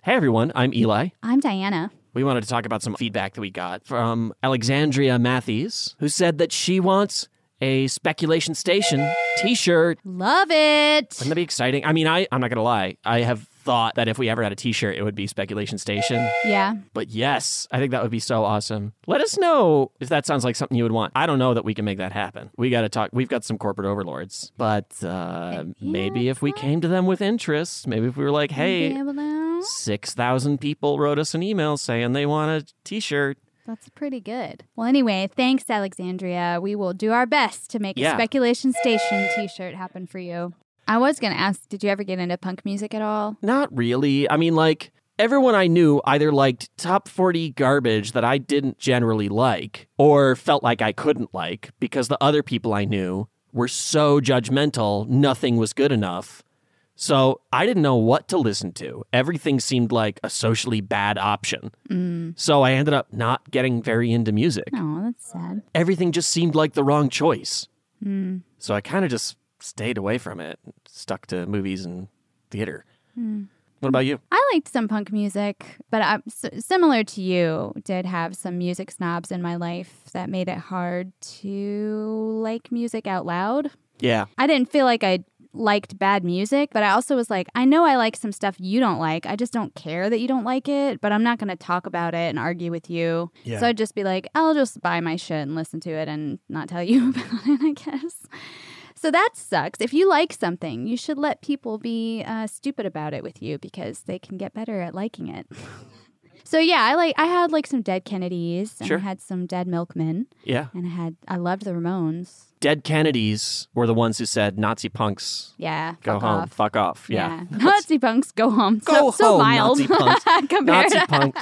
Hey everyone, I'm Eli. I'm Diana. We wanted to talk about some feedback that we got from Alexandria Matthews, who said that she wants a Speculation Station t-shirt. Love it. Wouldn't that be exciting? I mean, I'm not going to lie. I have thought that if we ever had a t-shirt, it would be Speculation Station. Yeah. But yes, I think that would be so awesome. Let us know if that sounds like something you would want. I don't know that we can make that happen. We got to talk. We've got some corporate overlords. But maybe if we came to them with interest, maybe if we were like, hey, 6,000 people wrote us an email saying they want a t-shirt. That's pretty good. Well, anyway, thanks, Alexandria. We will do our best to make a Speculation Station t-shirt happen for you. I was going to ask, did you ever get into punk music at all? Not really. I mean, like, everyone I knew either liked top 40 garbage that I didn't generally like or felt like I couldn't like because the other people I knew were so judgmental, nothing was good enough. So I didn't know what to listen to. Everything seemed like a socially bad option. So I ended up not getting very into music. Oh, that's sad. Everything just seemed like the wrong choice. So I kind of just stayed away from it, stuck to movies and theater. What about you? I liked some punk music, but I'm similar to you, did have some music snobs in my life that made it hard to like music out loud. Yeah. I didn't feel like I liked bad music, but I also was like, I know I like some stuff you don't like. I just don't care that you don't like it, but I'm not going to talk about it and argue with you. Yeah. So I'd just be like, I'll just buy my shit and listen to it and not tell you about it, I guess. So that sucks. If you like something, you should let people be stupid about it with you because they can get better at liking it. So yeah, I had like some Dead Kennedys and I had some Dead Milkmen. Yeah. And I loved the Ramones. Dead Kennedys were the ones who said Nazi punks Go home, off. fuck off. Yeah. Nazi punks go home. Go so home, mild. Nazi punks. Compared. Nazi punks.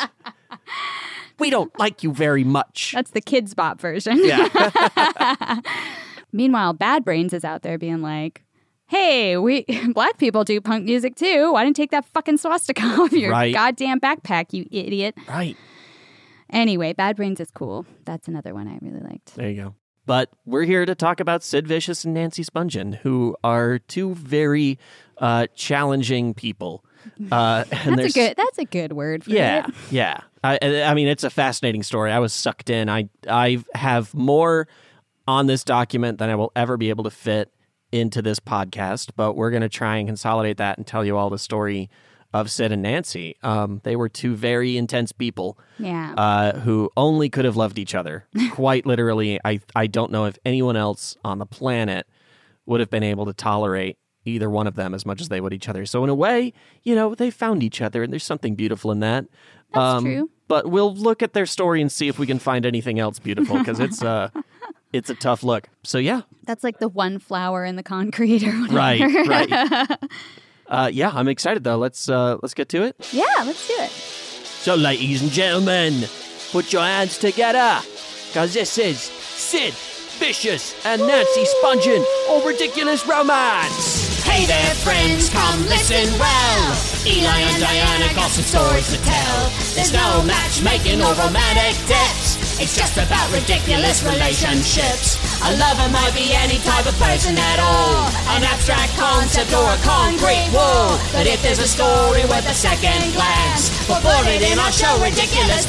We don't like you very much. That's the Kids Bop version. Yeah. Meanwhile, Bad Brains is out there being like, hey, we black people do punk music too. Why didn't you take that fucking swastika off your goddamn backpack, you idiot? Right. Anyway, Bad Brains is cool. That's another one I really liked. There you go. But we're here to talk about Sid Vicious and Nancy Spungen, who are two very challenging people. That's a good word for it. Yeah. I mean, it's a fascinating story. I was sucked in. I have more on this document than I will ever be able to fit into this podcast, but we're going to try and consolidate that and tell you all the story of Sid and Nancy. They were two very intense people who only could have loved each other. Quite literally, I don't know if anyone else on the planet would have been able to tolerate either one of them as much as they would each other. So in a way, they found each other, and there's something beautiful in that. That's true. But we'll look at their story and see if we can find anything else beautiful, because it's a tough look. So yeah. That's like the one flower in the concrete or whatever. Right. Yeah, I'm excited though. Let's get to it. Yeah, let's do it. So ladies and gentlemen, put your hands together, because this is Sid Vicious and Nancy Spungen, or Ridiculous Romance. Hey there, friends, come listen well. Eli and Diana got some stories to tell. There's no matchmaking or romantic tips. It's just about ridiculous relationships. A lover might be any type of person at all, an abstract concept or a concrete wall. But if there's a story worth a second glance, we'll put it in our show, Ridiculous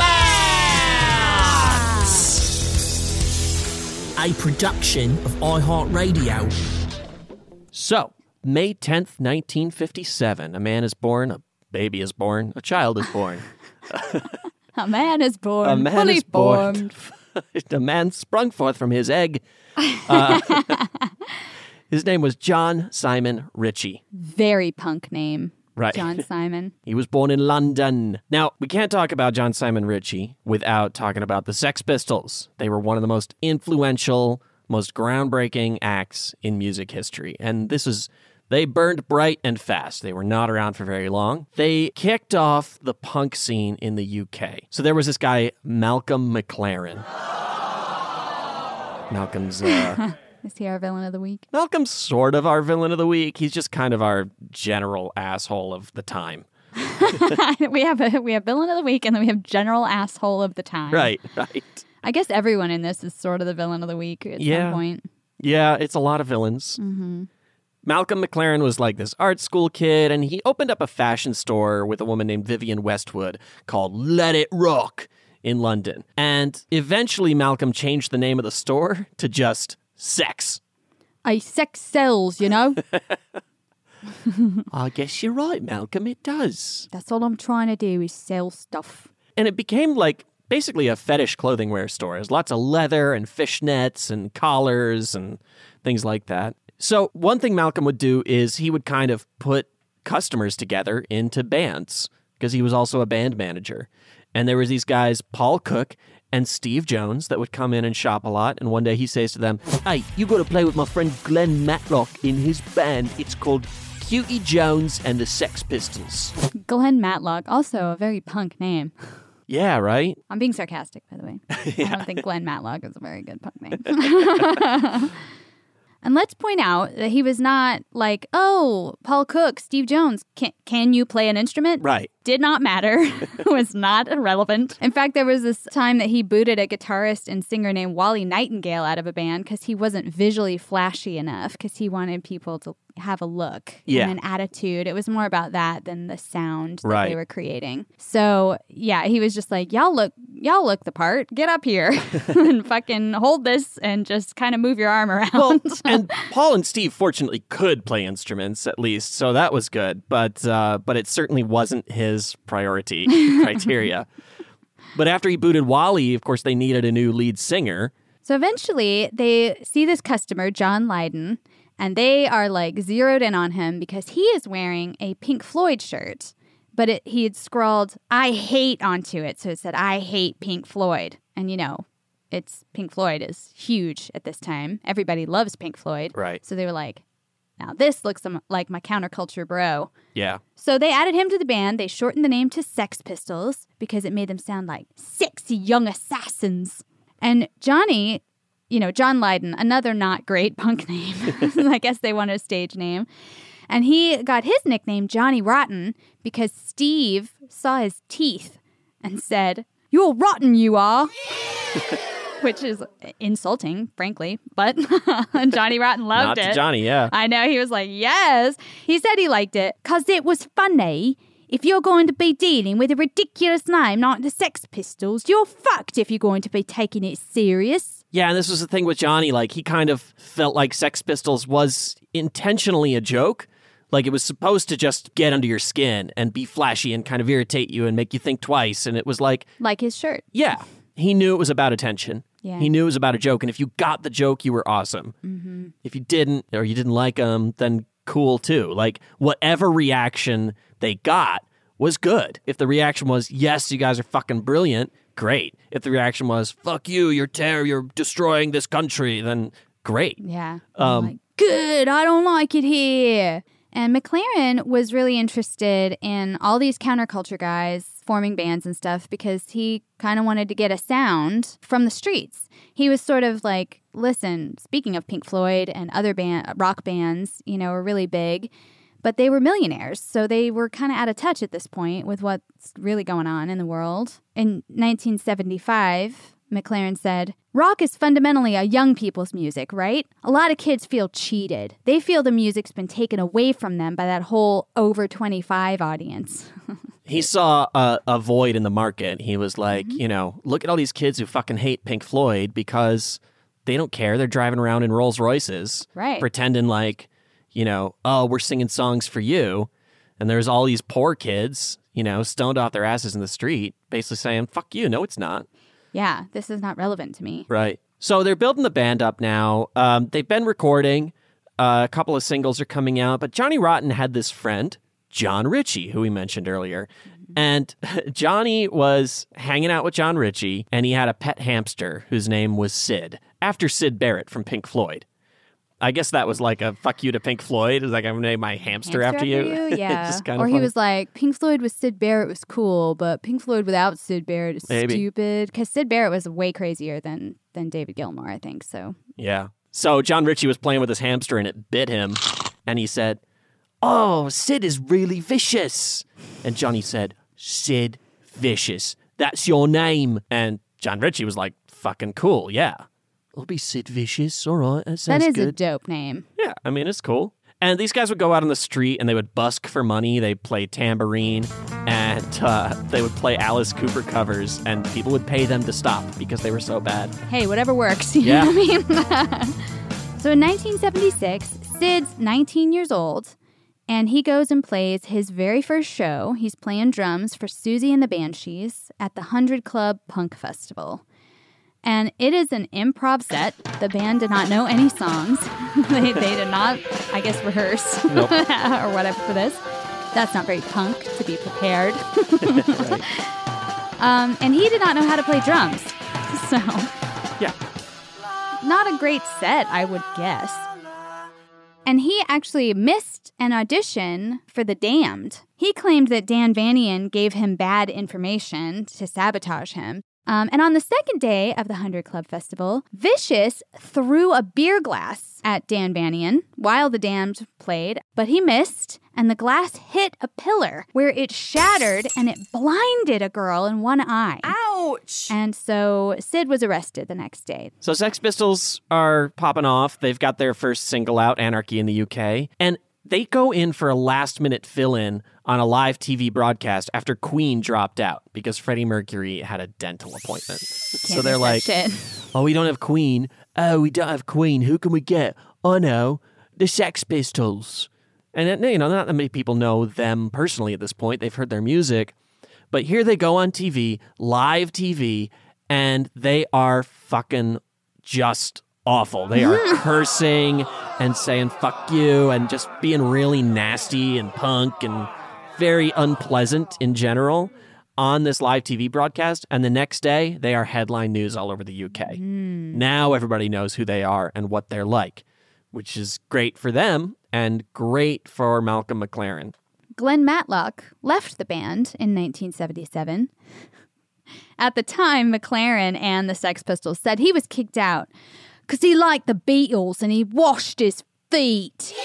Romance. A production of iHeartRadio. So, May 10th, 1957, a man is born, a baby is born, a child is born. A man is born. A man is born. A man sprung forth from his egg. His name was John Simon Ritchie. Very punk name. Right. John Simon. He was born in London. Now, we can't talk about John Simon Ritchie without talking about the Sex Pistols. They were one of the most influential, most groundbreaking acts in music history. And they burned bright and fast. They were not around for very long. They kicked off the punk scene in the UK. So there was this guy, Malcolm McLaren. Malcolm's... Is he our villain of the week? Malcolm's sort of our villain of the week. He's just kind of our general asshole of the time. we have villain of the week, and then we have general asshole of the time. Right. I guess everyone in this is sort of the villain of the week at some point. Yeah, it's a lot of villains. Mm-hmm. Malcolm McLaren was like this art school kid, and he opened up a fashion store with a woman named Vivienne Westwood called Let It Rock in London. And eventually Malcolm changed the name of the store to just Sex. Sex sells, you know? I guess you're right, Malcolm, it does. That's all I'm trying to do is sell stuff. And it became like basically a fetish clothing wear store. There's lots of leather and fishnets and collars and things like that. So one thing Malcolm would do is he would kind of put customers together into bands because he was also a band manager. And there was these guys, Paul Cook and Steve Jones, that would come in and shop a lot. And one day he says to them, "Hey, you got to play with my friend Glenn Matlock in his band. It's called Cutie Jones and the Sex Pistols." Glenn Matlock, also a very punk name. Yeah, right? I'm being sarcastic, by the way. I don't think Glenn Matlock is a very good punk name. And let's point out that he was not like, oh, Paul Cook, Steve Jones, can you play an instrument? Right. Did not matter. Was not irrelevant. In fact, there was this time that he booted a guitarist and singer named Wally Nightingale out of a band because he wasn't visually flashy enough, because he wanted people to have a look and an attitude. It was more about that than the sound that they were creating. So yeah, he was just like, y'all look the part. Get up here and fucking hold this and just kind of move your arm around. Well, and Paul and Steve fortunately could play instruments at least, so that was good. But it certainly wasn't his priority criteria. But after he booted Wally, of course, they needed a new lead singer. So eventually they see this customer, John Lydon, and they are like zeroed in on him because he is wearing a Pink Floyd shirt, but he had scrawled "I hate" onto it. So it said, "I hate Pink Floyd." And you know, Pink Floyd is huge at this time. Everybody loves Pink Floyd. Right. So they were like, now this looks like my counterculture bro. Yeah. So they added him to the band. They shortened the name to Sex Pistols because it made them sound like sexy young assassins. And Johnny, John Lydon, another not great punk name. I guess they wanted a stage name. And he got his nickname Johnny Rotten because Steve saw his teeth and said, "You're rotten, you are." Which is insulting, frankly, but Johnny Rotten loved it. Not to Johnny, yeah. I know, he was like, yes. He said he liked it because it was funny. If you're going to be dealing with a ridiculous name like the Sex Pistols, you're fucked if you're going to be taking it serious. Yeah, and this was the thing with Johnny. Like, he kind of felt like Sex Pistols was intentionally a joke. Like, it was supposed to just get under your skin and be flashy and kind of irritate you and make you think twice. And it was like... Like his shirt. Yeah. He knew it was about attention. Yeah. He knew it was about a joke. And if you got the joke, you were awesome. Mm-hmm. If you didn't, or you didn't like them, then cool too. Like, whatever reaction they got was good. If the reaction was, yes, you guys are fucking brilliant, great. If the reaction was, fuck you, you're destroying this country, then great. Yeah. Like, good, I don't like it here. And McLaren was really interested in all these counterculture guys forming bands and stuff because he kind of wanted to get a sound from the streets. He was sort of like, listen, speaking of Pink Floyd and other rock bands, were really big, but they were millionaires. So they were kind of out of touch at this point with what's really going on in the world. In 1975, McLaren said, "Rock is fundamentally a young people's music, right? A lot of kids feel cheated. They feel the music's been taken away from them by that whole over 25 audience." He saw a void in the market. He was like, look at all these kids who fucking hate Pink Floyd because they don't care. They're driving around in Rolls Royces, right? Pretending like, oh, we're singing songs for you. And there's all these poor kids, stoned off their asses in the street, basically saying, fuck you. No, it's not. Yeah, this is not relevant to me. Right. So they're building the band up now. They've been recording. A couple of singles are coming out. But Johnny Rotten had this friend, John Ritchie, who we mentioned earlier. And Johnny was hanging out with John Ritchie, and he had a pet hamster whose name was Sid, after Syd Barrett from Pink Floyd. I guess that was like a fuck you to Pink Floyd. It was like, I'm going to name my hamster after you. Yeah. Just kind or of he funny. was like, Pink Floyd with Syd Barrett was cool, but Pink Floyd without Syd Barrett is stupid. Because Syd Barrett was way crazier than David Gilmour, I think. So yeah. So John Ritchie was playing with his hamster, and it bit him. And he said, "Oh, Sid is really vicious." And Johnny said, "Sid Vicious. That's your name." And John Ritchie was like, fucking cool, yeah. I'll be Sid Vicious, all right, that sounds that is good. a dope name. Yeah, I mean, it's cool. And these guys would go out on the street and they would busk for money. They'd play tambourine and they would play Alice Cooper covers, and people would pay them to stop because they were so bad. Hey, whatever works. You know what I mean? So in 1976, Sid's 19 years old, and he goes and plays his very first show. He's playing drums for Susie and the Banshees at the 100 Club Punk Festival. And it is an improv set. The band did not know any songs. they did not, I guess, rehearse Nope. or whatever for this. That's not very punk to be prepared. Right. And he did not know how to play drums. So, Yeah. not a great set, I would guess. And he actually missed an audition for The Damned. He claimed that Dan Vanian gave him bad information to sabotage him. And on the second day of the 100 Club Festival, Vicious threw a beer glass at Dan Vanian while The Damned played, but he missed, and the glass hit a pillar where it shattered and it blinded a girl in one eye. Ouch! And so Sid was arrested the next day. So Sex Pistols are popping off. They've got their first single out, Anarchy in the UK. And they go in for a last-minute fill-in on a live TV broadcast after Queen dropped out because Freddie Mercury had a dental appointment. So they're like, Shit. oh, we don't have Queen. Oh, we don't have Queen. Who can we get? Oh, no, the Sex Pistols. And, not that many people know them personally at this point. They've heard their music. But here they go on TV, live TV, and they are fucking just awful. They are cursing and saying fuck you and just being really nasty and punk and very unpleasant in general on this live TV broadcast. And the next day, they are headline news all over the UK. Now everybody knows who they are and what they're like, which is great for them and great for Malcolm McLaren. Glenn Matlock left the band in 1977. At the time, McLaren and the Sex Pistols said he was kicked out because he liked the Beatles and he washed his feet.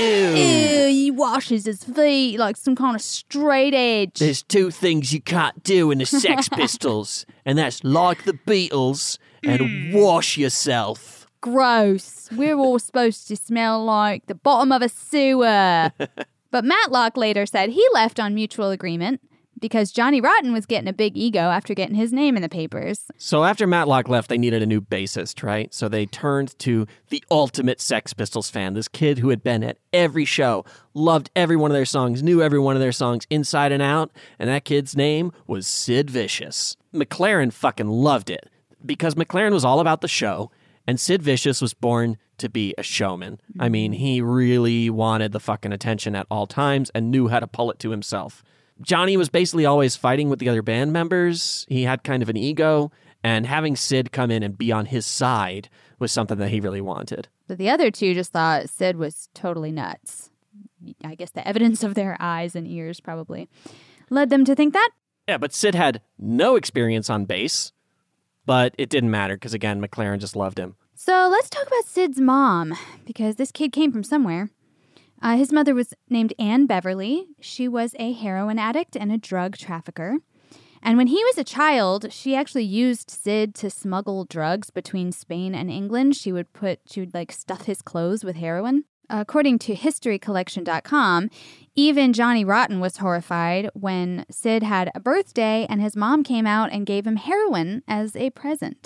Ew, he washes his feet like some kind of straight edge. There's two things you can't do in the Sex Pistols, and that's like the Beatles and wash yourself. Gross. We're all supposed to smell like the bottom of a sewer. But Matlock later said he left on mutual agreement because Johnny Rotten was getting a big ego after getting his name in the papers. So after Matlock left, they needed a new bassist, right? So they turned to the ultimate Sex Pistols fan, this kid who had been at every show, loved every one of their songs, knew every one of their songs inside and out, and that kid's name was Sid Vicious. McLaren fucking loved it because McLaren was all about the show, and Sid Vicious was born to be a showman. I mean, he really wanted the fucking attention at all times and knew how to pull it to himself. Johnny was basically always fighting with the other band members. He had kind of an ego, and having Sid come in and be on his side was something that he really wanted. But the other two just thought Sid was totally nuts. I guess the evidence of their eyes and ears probably led them to think that. Yeah, but Sid had no experience on bass, but it didn't matter because, again, McLaren just loved him. So let's talk about Sid's mom, because this kid came from somewhere. His mother was named Ann Beverly. She was a heroin addict and a drug trafficker. And when he was a child, she actually used Sid to smuggle drugs between Spain and England. She would stuff his clothes with heroin. According to HistoryCollection.com, even Johnny Rotten was horrified when Sid had a birthday and his mom came out and gave him heroin as a present.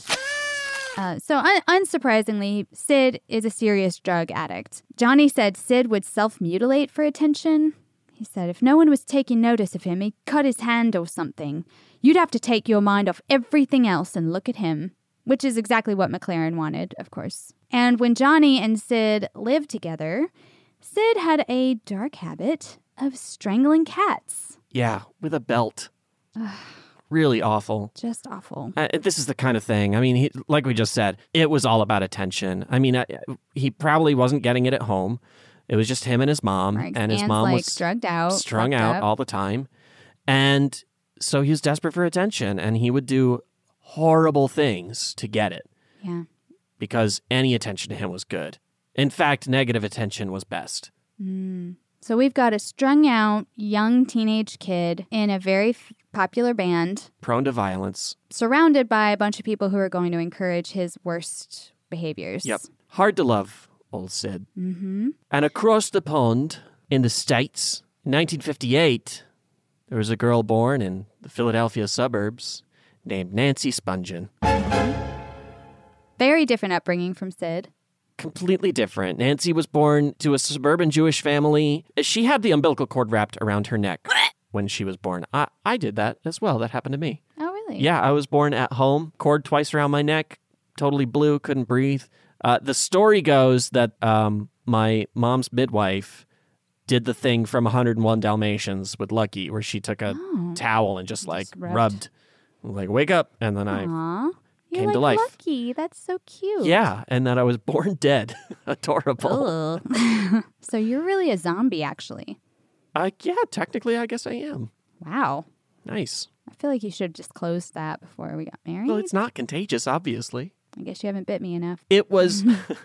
So unsurprisingly, Sid is a serious drug addict. Johnny said Sid would self-mutilate for attention. He said if no one was taking notice of him, he'd cut his hand or something. You'd have to take your mind off everything else and look at him, which is exactly what McLaren wanted, of course. And when Johnny and Sid lived together, Sid had a dark habit of strangling cats. Yeah, with a belt. Really awful. Just awful. This is the kind of thing. I mean, like we just said, it was all about attention. I mean, he probably wasn't getting it at home. It was just him and his mom. Right, and his Ann's, mom was drugged out, strung fucked out up. all the time. And so he was desperate for attention, and he would do horrible things to get it Yeah. because any attention to him was good. In fact, negative attention was best. So we've got a strung out young teenage kid in a very popular band, Prone to violence. surrounded by a bunch of people who are going to encourage his worst behaviors. Yep. Hard to love old Sid. Mm-hmm. And across the pond in the States, in 1958, there was a girl born in the Philadelphia suburbs named Nancy Spungen. Very different upbringing from Sid. Completely different. Nancy was born to a suburban Jewish family. She had the umbilical cord wrapped around her neck when she was born. I did that as well. That happened to me. Oh, really? Yeah, I was born at home, cord twice around my neck, totally blue, couldn't breathe. The story goes that my mom's midwife did the thing from 101 Dalmatians with Lucky, where she took a towel and just rubbed, like, wake up, and then Aww. came You're to life. Lucky. That's so cute. Yeah, and that I was born dead. Adorable. Ugh. So you're really a zombie, actually. Yeah, technically, I guess I am. Wow. Nice. I feel like you should have just closed that before we got married. Well, it's not contagious, obviously. I guess you haven't bit me enough. It was.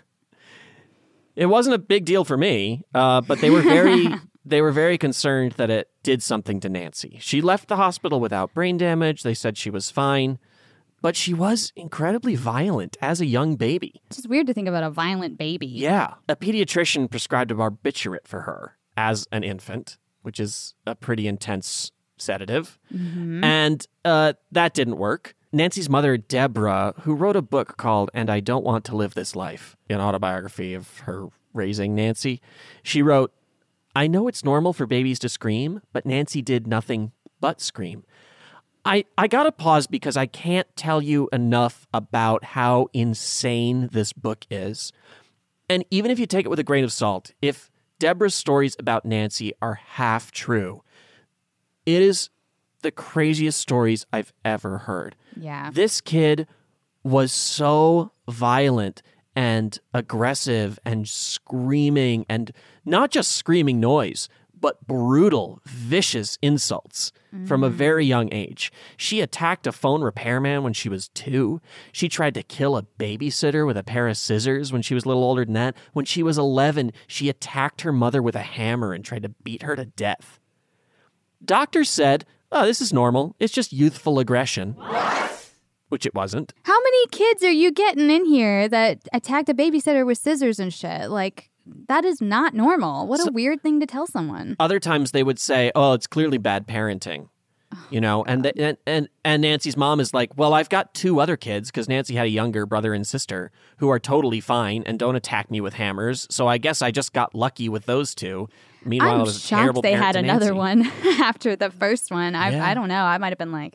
It wasn't a big deal for me, but they were very concerned that it did something to Nancy. She left the hospital without brain damage. They said she was fine, but she was incredibly violent as a young baby. It's just weird to think about a violent baby. Yeah. A pediatrician prescribed a barbiturate for her as an infant, which is a pretty intense sedative. Mm-hmm. And that didn't work. Nancy's mother, Deborah, who wrote a book called And I Don't Want to Live This Life, an autobiography of her raising Nancy, she wrote, I know it's normal for babies to scream, but Nancy did nothing but scream. I gotta pause because I can't tell you enough about how insane this book is. And even if you take it with a grain of salt, if Deborah's stories about Nancy are half true, it is the craziest stories I've ever heard. Yeah. This kid was so violent and aggressive and screaming, and not just screaming noise, but brutal, vicious insults from a very young age. She attacked a phone repairman when she was 2. She tried to kill a babysitter with a pair of scissors when she was a little older than that. When she was 11, she attacked her mother with a hammer and tried to beat her to death. Doctors said, oh, this is normal. It's just youthful aggression. Which it wasn't. How many kids are you getting in here that attacked a babysitter with scissors and shit? Like, that is not normal. What a weird thing to tell someone. Other times they would say, oh, it's clearly bad parenting. You know, and Nancy's mom is like, well, I've got 2 other kids, because Nancy had a younger brother and sister who are totally fine and don't attack me with hammers. So I guess I just got lucky with those 2. Meanwhile, I'm I was a terrible shocked they parent had to another Nancy. one after the first one. I don't know. I might have been like,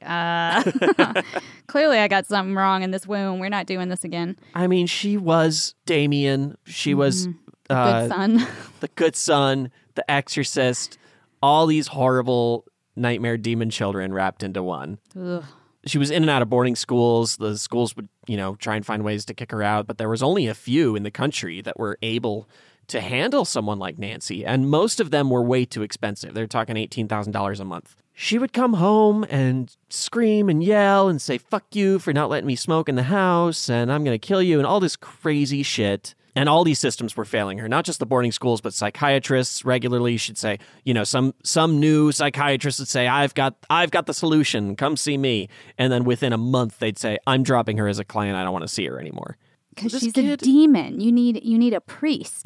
clearly I got something wrong in this womb. We're not doing this again. I mean, she was Damien. She was Good son. the good son, the exorcist, all these horrible nightmare demon children wrapped into one. Ugh. She was in and out of boarding schools. The schools would, try and find ways to kick her out, but there was only a few in the country that were able to handle someone like Nancy, and most of them were way too expensive. They're talking $18,000 a month. She would come home and scream and yell and say, fuck you for not letting me smoke in the house, and I'm going to kill you, and all this crazy shit. And all these systems were failing her, not just the boarding schools, but psychiatrists regularly should say, some new psychiatrist would say, I've got the solution, come see me. And then within a month, they'd say, I'm dropping her as a client, I don't want to see her anymore. Because she's a demon. You need a priest.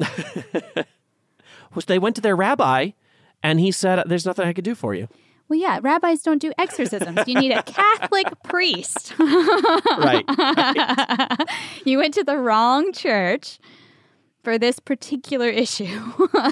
Well, they went to their rabbi, and he said, there's nothing I could do for you. Well, yeah, rabbis don't do exorcisms. You need a Catholic priest. Right. You went to the wrong church for this particular issue.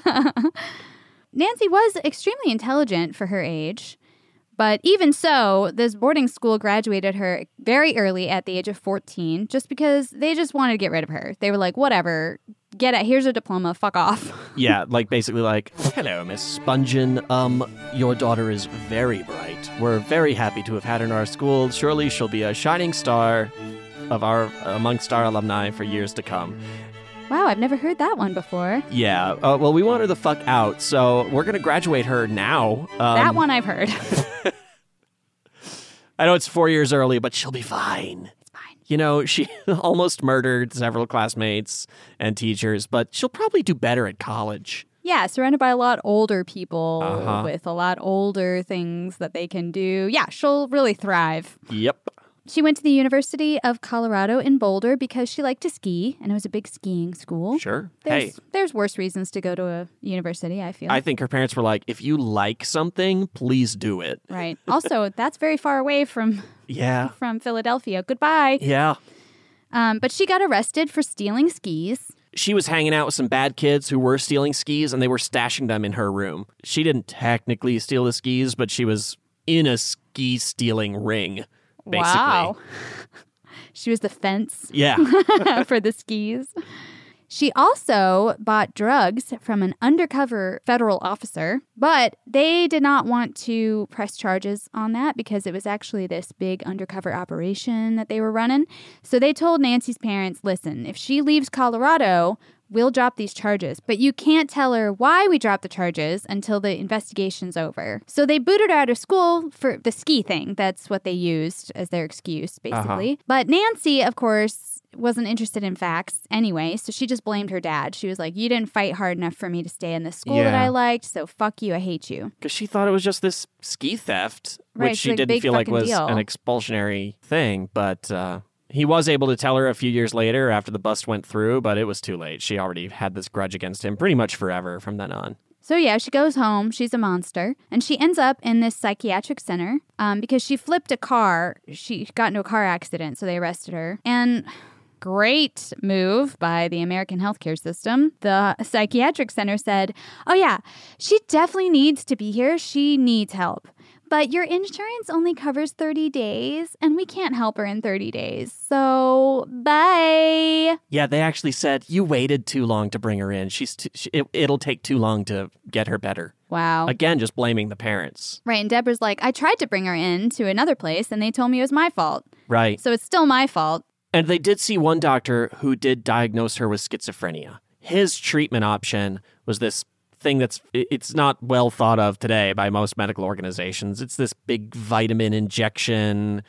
Nancy was extremely intelligent for her age. But even so, this boarding school graduated her very early at the age of 14 just because they just wanted to get rid of her. They were like, whatever, get it. Here's a diploma. Fuck off. Yeah, basically hello, Miss Spungen. Your daughter is very bright. We're very happy to have had her in our school. Surely she'll be a shining star amongst our alumni for years to come. Wow, I've never heard that one before. Yeah, well, we want her the fuck out, so we're going to graduate her now. That one I've heard. I know it's 4 years early, but she'll be fine. It's fine. She almost murdered several classmates and teachers, but she'll probably do better at college. Yeah, surrounded by a lot older people with a lot older things that they can do. Yeah, she'll really thrive. Yep. She went to the University of Colorado in Boulder because she liked to ski, and it was a big skiing school. Sure. There's worse reasons to go to a university, I feel. I think her parents were like, if you like something, please do it. Right. Also, that's very far away from Philadelphia. Goodbye. Yeah. But she got arrested for stealing skis. She was hanging out with some bad kids who were stealing skis, and they were stashing them in her room. She didn't technically steal the skis, but she was in a ski stealing ring, basically. Wow. She was the fence for the skis. She also bought drugs from an undercover federal officer, but they did not want to press charges on that because it was actually this big undercover operation that they were running. So they told Nancy's parents, listen, if she leaves Colorado, we'll drop these charges, but you can't tell her why we dropped the charges until the investigation's over. So they booted her out of school for the ski thing. That's what they used as their excuse, basically. But Nancy, of course, wasn't interested in facts anyway, so she just blamed her dad. She was like, you didn't fight hard enough for me to stay in the school that I liked, so fuck you, I hate you. Because she thought it was just this ski theft, Right, which she like didn't feel like was deal. an expulsionary thing, but he was able to tell her a few years later after the bust went through, but it was too late. She already had this grudge against him pretty much forever from then on. So yeah, she goes home. She's a monster. And she ends up in this psychiatric center because she flipped a car. She got into a car accident, so they arrested her. And great move by the American healthcare system. The psychiatric center said, oh yeah, she definitely needs to be here. She needs help. But your insurance only covers 30 days, and we can't help her in 30 days. So, bye. Yeah, they actually said, you waited too long to bring her in. It'll take too long to get her better. Wow. Again, just blaming the parents. Right, and Deborah's like, I tried to bring her in to another place, and they told me it was my fault. Right. So it's still my fault. And they did see one doctor who did diagnose her with schizophrenia. His treatment option was this thing it's not well thought of today by most medical organizations. It's this big vitamin injection,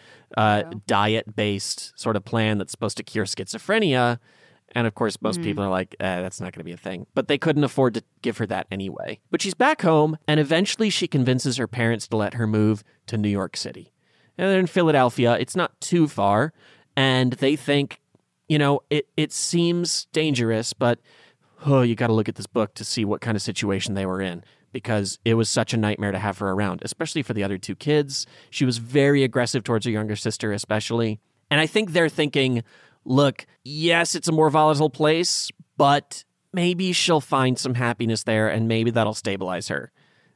diet-based sort of plan that's supposed to cure schizophrenia. And of course, most people are like, that's not going to be a thing. But they couldn't afford to give her that anyway. But she's back home, and eventually she convinces her parents to let her move to New York City. And they're in Philadelphia. It's not too far. And they think, it seems dangerous, but you got to look at this book to see what kind of situation they were in, because it was such a nightmare to have her around, especially for the other two kids. She was very aggressive towards her younger sister, especially. And I think they're thinking, look, yes, it's a more volatile place, but maybe she'll find some happiness there, and maybe that'll stabilize her.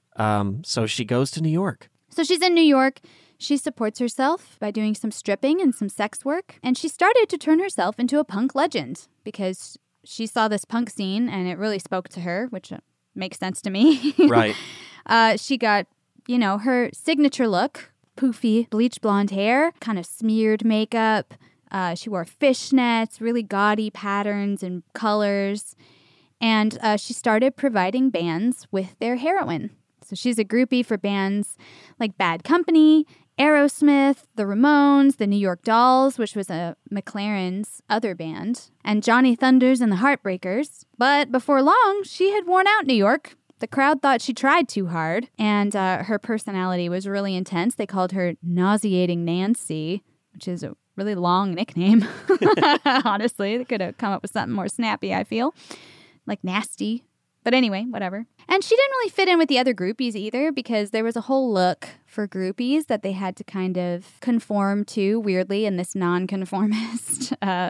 So she goes to New York. So she's in New York. She supports herself by doing some stripping and some sex work. And she started to turn herself into a punk legend because she saw this punk scene and it really spoke to her, which makes sense to me. Right. She got, her signature look, poofy, bleach blonde hair, kind of smeared makeup. She wore fishnets, really gaudy patterns and colors. And she started providing bands with their heroin. So she's a groupie for bands like Bad Company, Aerosmith, the Ramones, the New York Dolls, which was a McLaren's other band, and Johnny Thunders and the Heartbreakers. But before long, she had worn out New York. The crowd thought she tried too hard, and her personality was really intense. They called her Nauseating Nancy, which is a really long nickname. Honestly, they could have come up with something more snappy, I feel. Like Nasty. But anyway, whatever. And she didn't really fit in with the other groupies either, because there was a whole look for groupies that they had to kind of conform to weirdly in this non-conformist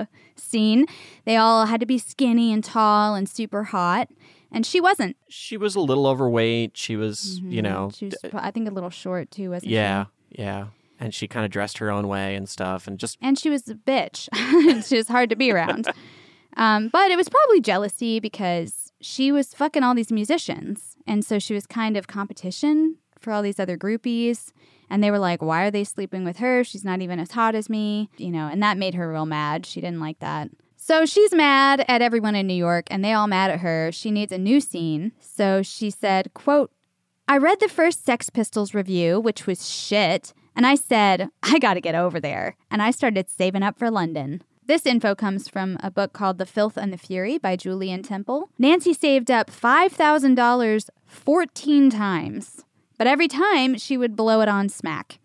scene. They all had to be skinny and tall and super hot. And she wasn't. She was a little overweight. She was, She was, I think, a little short too, wasn't she? Yeah. And she kind of dressed her own way and stuff. And she was a bitch. She was hard to be around. But it was probably jealousy because she was fucking all these musicians. And so she was kind of competition for all these other groupies. And they were like, why are they sleeping with her? She's not even as hot as me. And that made her real mad. She didn't like that. So she's mad at everyone in New York, and they all mad at her. She needs a new scene. So she said, quote, I read the first Sex Pistols review, which was shit. And I said, I got to get over there. And I started saving up for London. This info comes from a book called The Filth and the Fury by Julian Temple. Nancy saved up $5,000 14 times, but every time she would blow it on smack.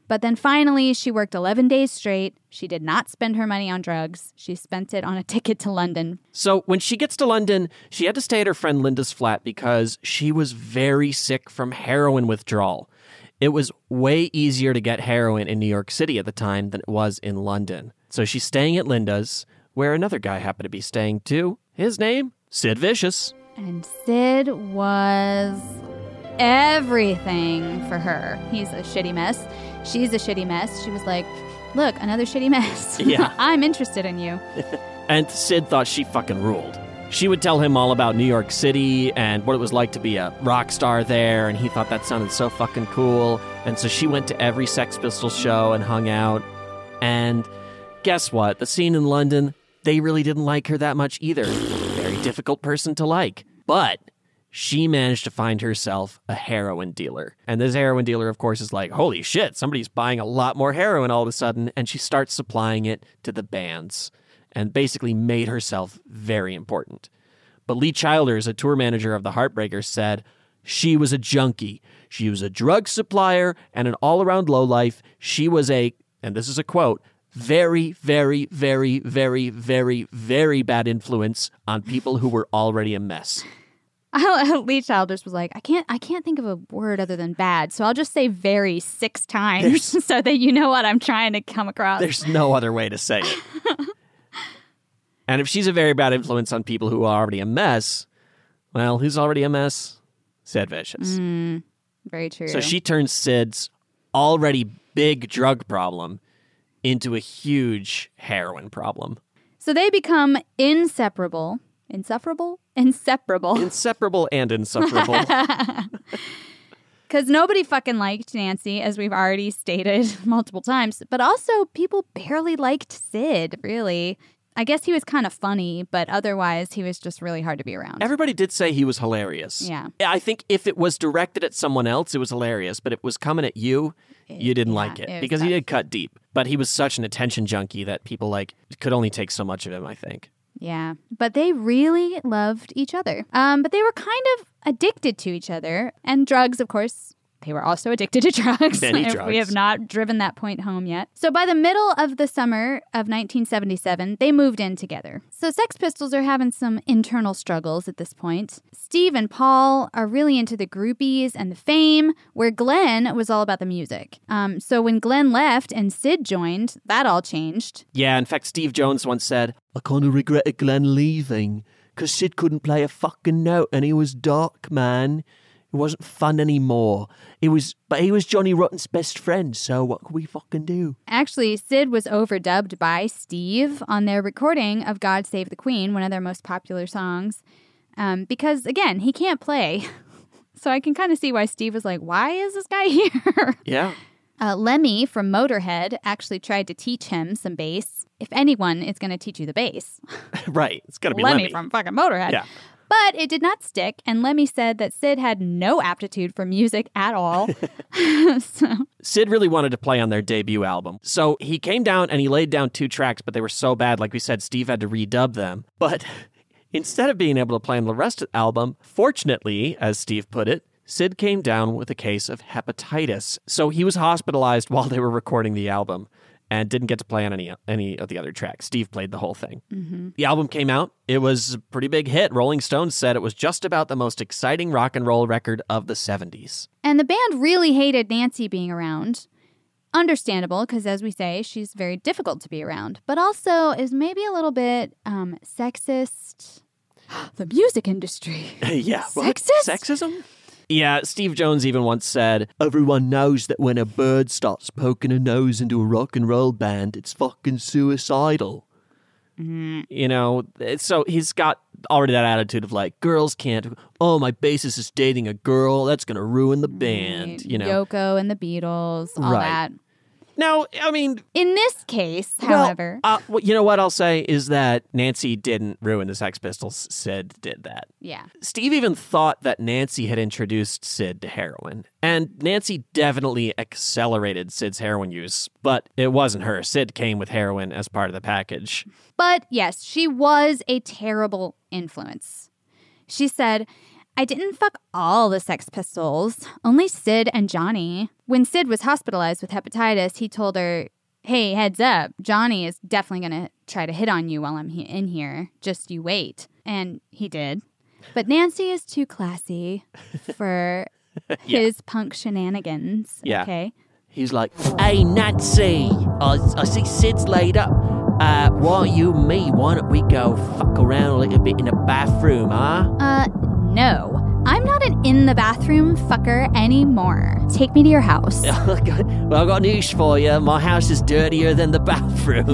But then finally, she worked 11 days straight. She did not spend her money on drugs. She spent it on a ticket to London. So when she gets to London, she had to stay at her friend Linda's flat because she was very sick from heroin withdrawal. It was way easier to get heroin in New York City at the time than it was in London. So she's staying at Linda's, where another guy happened to be staying too. His name, Sid Vicious. And Sid was everything for her. He's a shitty mess. She's a shitty mess. She was like, look, another shitty mess. Yeah. I'm interested in you. And Sid thought she fucking ruled. She would tell him all about New York City and what it was like to be a rock star there, and he thought that sounded so fucking cool. And so she went to every Sex Pistols show and hung out. And guess what? The scene in London, they really didn't like her that much either. Very difficult person to like. But she managed to find herself a heroin dealer. And this heroin dealer, of course, is like, holy shit, somebody's buying a lot more heroin all of a sudden. And she starts supplying it to the bands and basically made herself very important. But Lee Childers, a tour manager of the Heartbreakers, said she was a junkie. She was a drug supplier and an all-around lowlife. She was a, and this is a quote, very, very, very, very, very, very bad influence on people who were already a mess. Lee Childers was like, I can't think of a word other than bad, so I'll just say very 6 times so that you know what I'm trying to come across. There's no other way to say it. And if she's a very bad influence on people who are already a mess, well, who's already a mess? Sid Vicious. Very true. So she turns Sid's already big drug problem into a huge heroin problem. So they become inseparable. Inseparable and insufferable. Because nobody fucking liked Nancy, as we've already stated multiple times. But also, people barely liked Sid, really. I guess he was kind of funny, but otherwise, he was just really hard to be around. Everybody did say he was hilarious. Yeah. I think if it was directed at someone else, it was hilarious. But if it was coming at you, you didn't like it. Because he did cut deep. But he was such an attention junkie that people could only take so much of him, I think. Yeah, but they really loved each other. But they were kind of addicted to each other. And drugs, of course, they were also addicted to drugs. Many drugs. We have not driven that point home yet. So by the middle of the summer of 1977, they moved in together. So Sex Pistols are having some internal struggles at this point. Steve and Paul are really into the groupies and the fame, where Glenn was all about the music. So when Glenn left and Sid joined, that all changed. Yeah, in fact, Steve Jones once said, I kind of regretted Glenn leaving because Sid couldn't play a fucking note and he was dark, man. It wasn't fun anymore. But he was Johnny Rotten's best friend, so what could we fucking do? Actually, Sid was overdubbed by Steve on their recording of God Save the Queen, one of their most popular songs, because, again, he can't play. So I can kind of see why Steve was like, why is this guy here? Yeah. Lemmy from Motorhead actually tried to teach him some bass. If anyone is going to teach you the bass. Right. It's got to be Lemmy. From fucking Motorhead. Yeah. But it did not stick, and Lemmy said that Sid had no aptitude for music at all. Sid really wanted to play on their debut album. So he came down and he laid down 2 tracks, but they were so bad, like we said, Steve had to redub them. But instead of being able to play on the rest of the album, fortunately, as Steve put it, Sid came down with a case of hepatitis. So he was hospitalized while they were recording the album and didn't get to play on any of the other tracks. Steve played the whole thing. Mm-hmm. The album came out. It was a pretty big hit. Rolling Stone said it was just about the most exciting rock and roll record of the 70s. And the band really hated Nancy being around. Understandable, because as we say, she's very difficult to be around. But also is maybe a little bit sexist. The music industry. Yeah. Sexist? Sexism? Yeah, Steve Jones even once said, everyone knows that when a bird starts poking a nose into a rock and roll band, it's fucking suicidal. Mm-hmm. You know, so he's got already that attitude of like, girls can't, oh, my bassist is dating a girl, that's going to ruin the band, you know. Yoko and the Beatles, all that. Now, I mean... In this case, however... Well, you know what I'll say is that Nancy didn't ruin the Sex Pistols. Sid did that. Yeah. Steve even thought that Nancy had introduced Sid to heroin. And Nancy definitely accelerated Sid's heroin use. But it wasn't her. Sid came with heroin as part of the package. But yes, she was a terrible influence. She said... I didn't fuck all the Sex Pistols, only Sid and Johnny. When Sid was hospitalized with hepatitis, he told her, hey, heads up, Johnny is definitely going to try to hit on you while I'm in here. Just you wait. And he did. But Nancy is too classy for his punk shenanigans. Yeah. Okay. He's like, hey, Nancy, I see Sid's laid up. Why you and me? Why don't we go fuck around a little bit in the bathroom, huh? No. I'm not an in the bathroom fucker anymore. Take me to your house. Well, I've got news for you. My house is dirtier than the bathroom.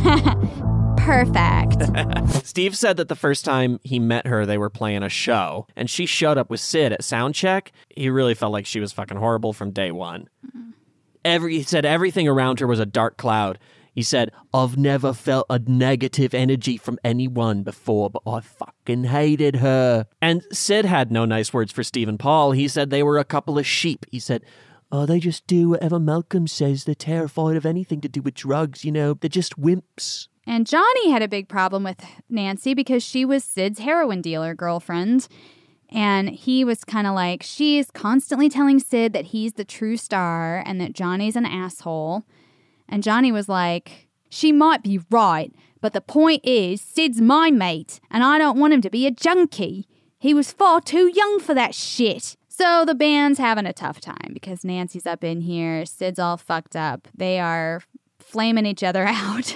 Perfect. Steve said that the first time he met her, they were playing a show, and she showed up with Sid at soundcheck. He really felt like she was fucking horrible from day one. He said everything around her was a dark cloud. He said, I've never felt a negative energy from anyone before, but I fucking hated her. And Sid had no nice words for Steve and Paul. He said they were a couple of sheep. He said, they just do whatever Malcolm says. They're terrified of anything to do with drugs, you know. They're just wimps. And Johnny had a big problem with Nancy because she was Sid's heroin dealer girlfriend. And he was kind of like, she's constantly telling Sid that he's the true star and that Johnny's an asshole. And Johnny was like, she might be right, but the point is, Sid's my mate, and I don't want him to be a junkie. He was far too young for that shit. So the band's having a tough time because Nancy's up in here, Sid's all fucked up. They are flaming each other out,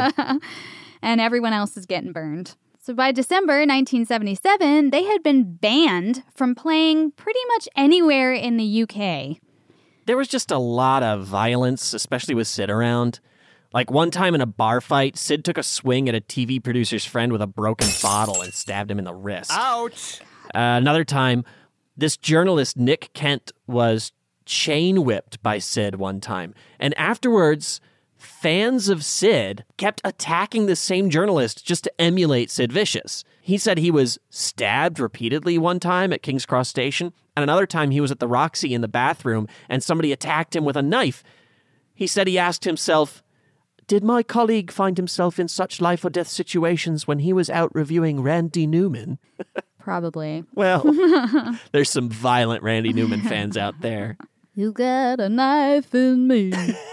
and everyone else is getting burned. So by December 1977, they had been banned from playing pretty much anywhere in the UK. There was just a lot of violence, especially with Sid around. Like one time in a bar fight, Sid took a swing at a TV producer's friend with a broken bottle and stabbed him in the wrist. Ouch! Another time, this journalist, Nick Kent, was chain whipped by Sid one time. And afterwards, fans of Sid kept attacking the same journalist just to emulate Sid Vicious. He said he was stabbed repeatedly one time at King's Cross Station, and another time he was at the Roxy in the bathroom and somebody attacked him with a knife. He said he asked himself, did my colleague find himself in such life or death situations when he was out reviewing Randy Newman? Probably. Well, there's some violent Randy Newman fans out there. You got a knife in me.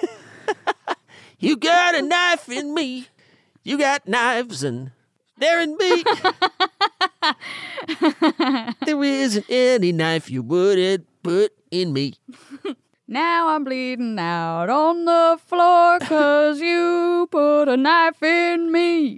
You got a knife in me. You got knives and they're in me. There isn't any knife you wouldn't put in me. Now I'm bleeding out on the floor 'cause you put a knife in me.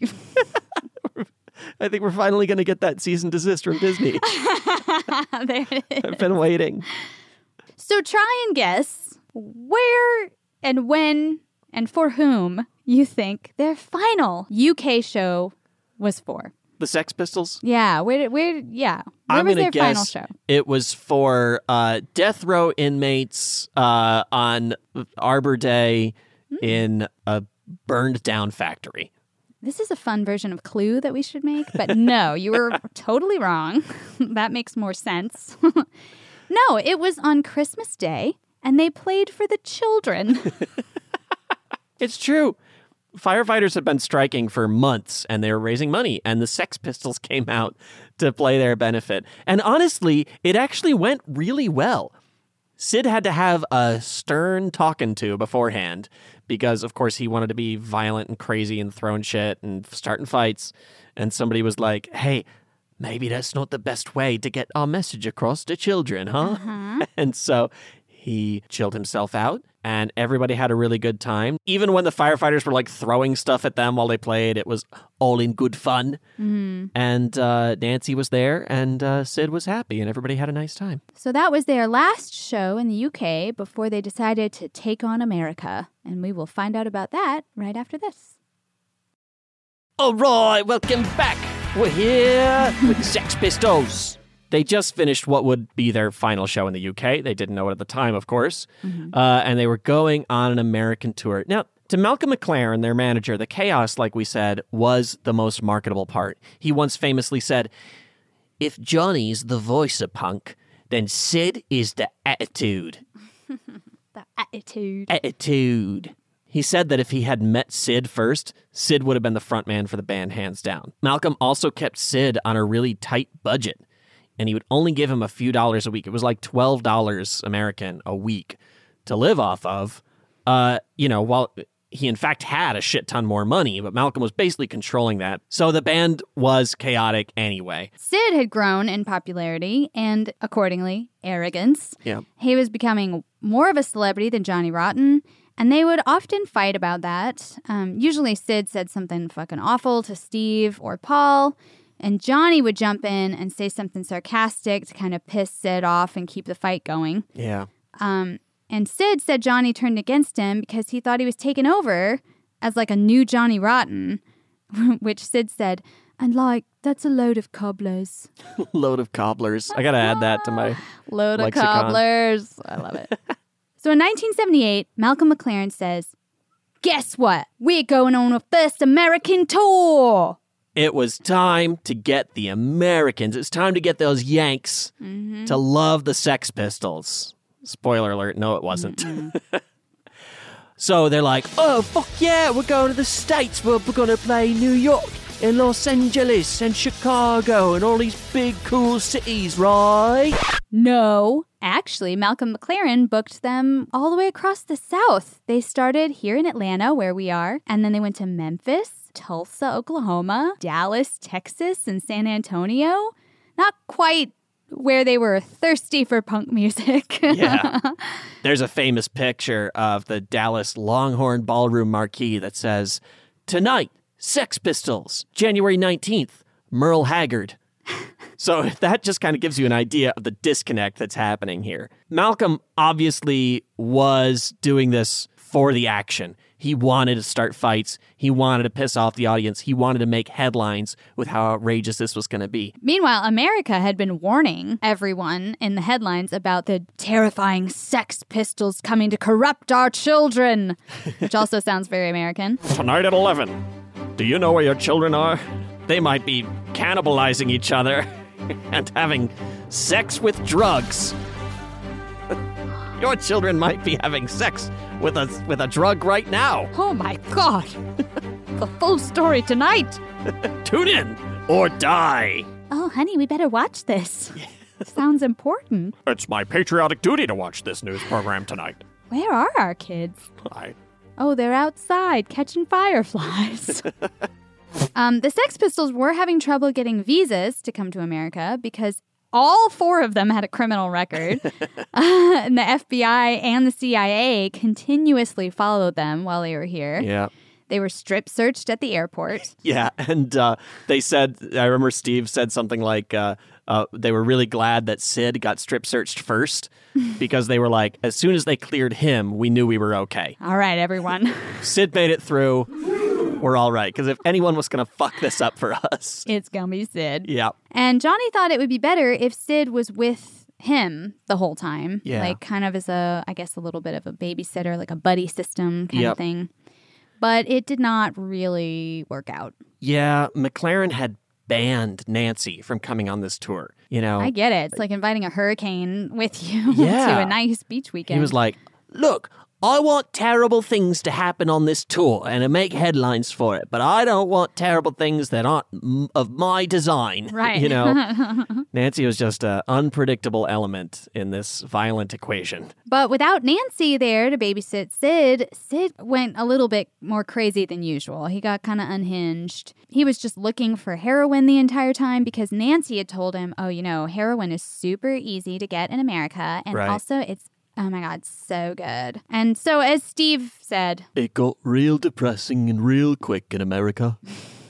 I think we're finally going to get that cease and desist from Disney. There it is. I've been waiting. So try and guess where and when and for whom you think their final UK show was for. The Sex Pistols? Yeah, where I'm was gonna their final guess show? It was for death row inmates on Arbor Day in a burned down factory. This is a fun version of Clue that we should make, but no, you were totally wrong. That makes more sense. No, it was on Christmas Day, and they played for the children. It's true. Firefighters had been striking for months, and they were raising money, and the Sex Pistols came out to play their benefit. And honestly, it actually went really well. Sid had to have a stern talking to beforehand because, of course, he wanted to be violent and crazy and throwing shit and starting fights. And somebody was like, hey, maybe that's not the best way to get our message across to children, huh? And so he chilled himself out, and everybody had a really good time. Even when the firefighters were like throwing stuff at them while they played, it was all in good fun. And Nancy was there, and Sid was happy, and everybody had a nice time. So that was their last show in the UK before they decided to take on America. And we will find out about that right after this. All right, welcome back. We're here with the Sex Pistols. They just finished what would be their final show in the UK. They didn't know it at the time, of course. And they were going on an American tour. Now, to Malcolm McLaren, their manager, the chaos, like we said, was the most marketable part. He once famously said, if Johnny's the voice of punk, then Sid is the attitude. The attitude. Attitude. He said that if he had met Sid first, Sid would have been the front man for the band, hands down. Malcolm also kept Sid on a really tight budget. and he would only give him a few dollars a week. It was like $12 American a week to live off of, while he in fact had a shit ton more money, but Malcolm was basically controlling that. So the band was chaotic anyway. Sid had grown in popularity and, accordingly, arrogance. Yeah. He was becoming more of a celebrity than Johnny Rotten, and they would often fight about that. Usually Sid said something fucking awful to Steve or Paul, and Johnny would jump in and say something sarcastic to kind of piss Sid off and keep the fight going. Yeah. And Sid said Johnny turned against him because he thought he was taken over as like a new Johnny Rotten, which Sid said, and like, that's a load of cobblers. Load of cobblers. I got to add that to my Load lexicon. of cobblers. I love it. So in 1978, Malcolm McLaren says, guess what? We're going on a first American tour. It was time to get the Americans. It's time to get those Yanks to love the Sex Pistols. Spoiler alert, no, it wasn't. So they're like, oh, fuck yeah, we're going to the States. We're going to play New York and Los Angeles and Chicago and all these big, cool cities, right? No. Actually, Malcolm McLaren booked them all the way across the South. They started here in Atlanta, where we are, and then they went to Memphis, Tulsa, Oklahoma, Dallas, Texas, and San Antonio. Not quite where they were thirsty for punk music. Yeah. There's a famous picture of the Dallas Longhorn Ballroom marquee that says, tonight, Sex Pistols, January 19th, Merle Haggard. So that just kind of gives you an idea of the disconnect that's happening here. Malcolm obviously was doing this for the action. He wanted to start fights. He wanted to piss off the audience. He wanted to make headlines with how outrageous this was going to be. Meanwhile, America had been warning everyone in the headlines about the terrifying Sex Pistols coming to corrupt our children, which also sounds very American. Tonight at 11. Do you know where your children are? They might be cannibalizing each other and having sex with drugs. Your children might be having sex with a drug right now. Oh my God! The full story tonight! Tune in or die. Oh, honey, we better watch this. Sounds important. It's my patriotic duty to watch this news program tonight. Where are our kids? Oh, they're outside catching fireflies. The Sex Pistols were having trouble getting visas to come to America because all four of them had a criminal record. And the FBI and the CIA continuously followed them while they were here. Yeah. They were strip searched at the airport. Yeah, and they said, I remember Steve said something like, they were really glad that Sid got strip searched first because they were like, as soon as they cleared him, we knew we were okay. All right, everyone. Sid made it through. We're all right. Because if anyone was going to fuck this up for us, it's going to be Sid. Yeah. And Johnny thought it would be better if Sid was with him the whole time. Yeah. Like kind of as a little bit of a babysitter, like a buddy system kind of thing. But it did not really work out. Yeah. McLaren had banned Nancy from coming on this tour. You know, I get it. It's like inviting a hurricane with you to a nice beach weekend. He was like, look, I want terrible things to happen on this tour and to make headlines for it, but I don't want terrible things that aren't of my design. Right. You know, Nancy was just an unpredictable element in this violent equation. But without Nancy there to babysit Sid went a little bit more crazy than usual. He got kind of unhinged. He was just looking for heroin the entire time because Nancy had told him, oh, you know, heroin is super easy to get in America. And also it's, oh my God, so good. And so as Steve said, it got real depressing and real quick in America.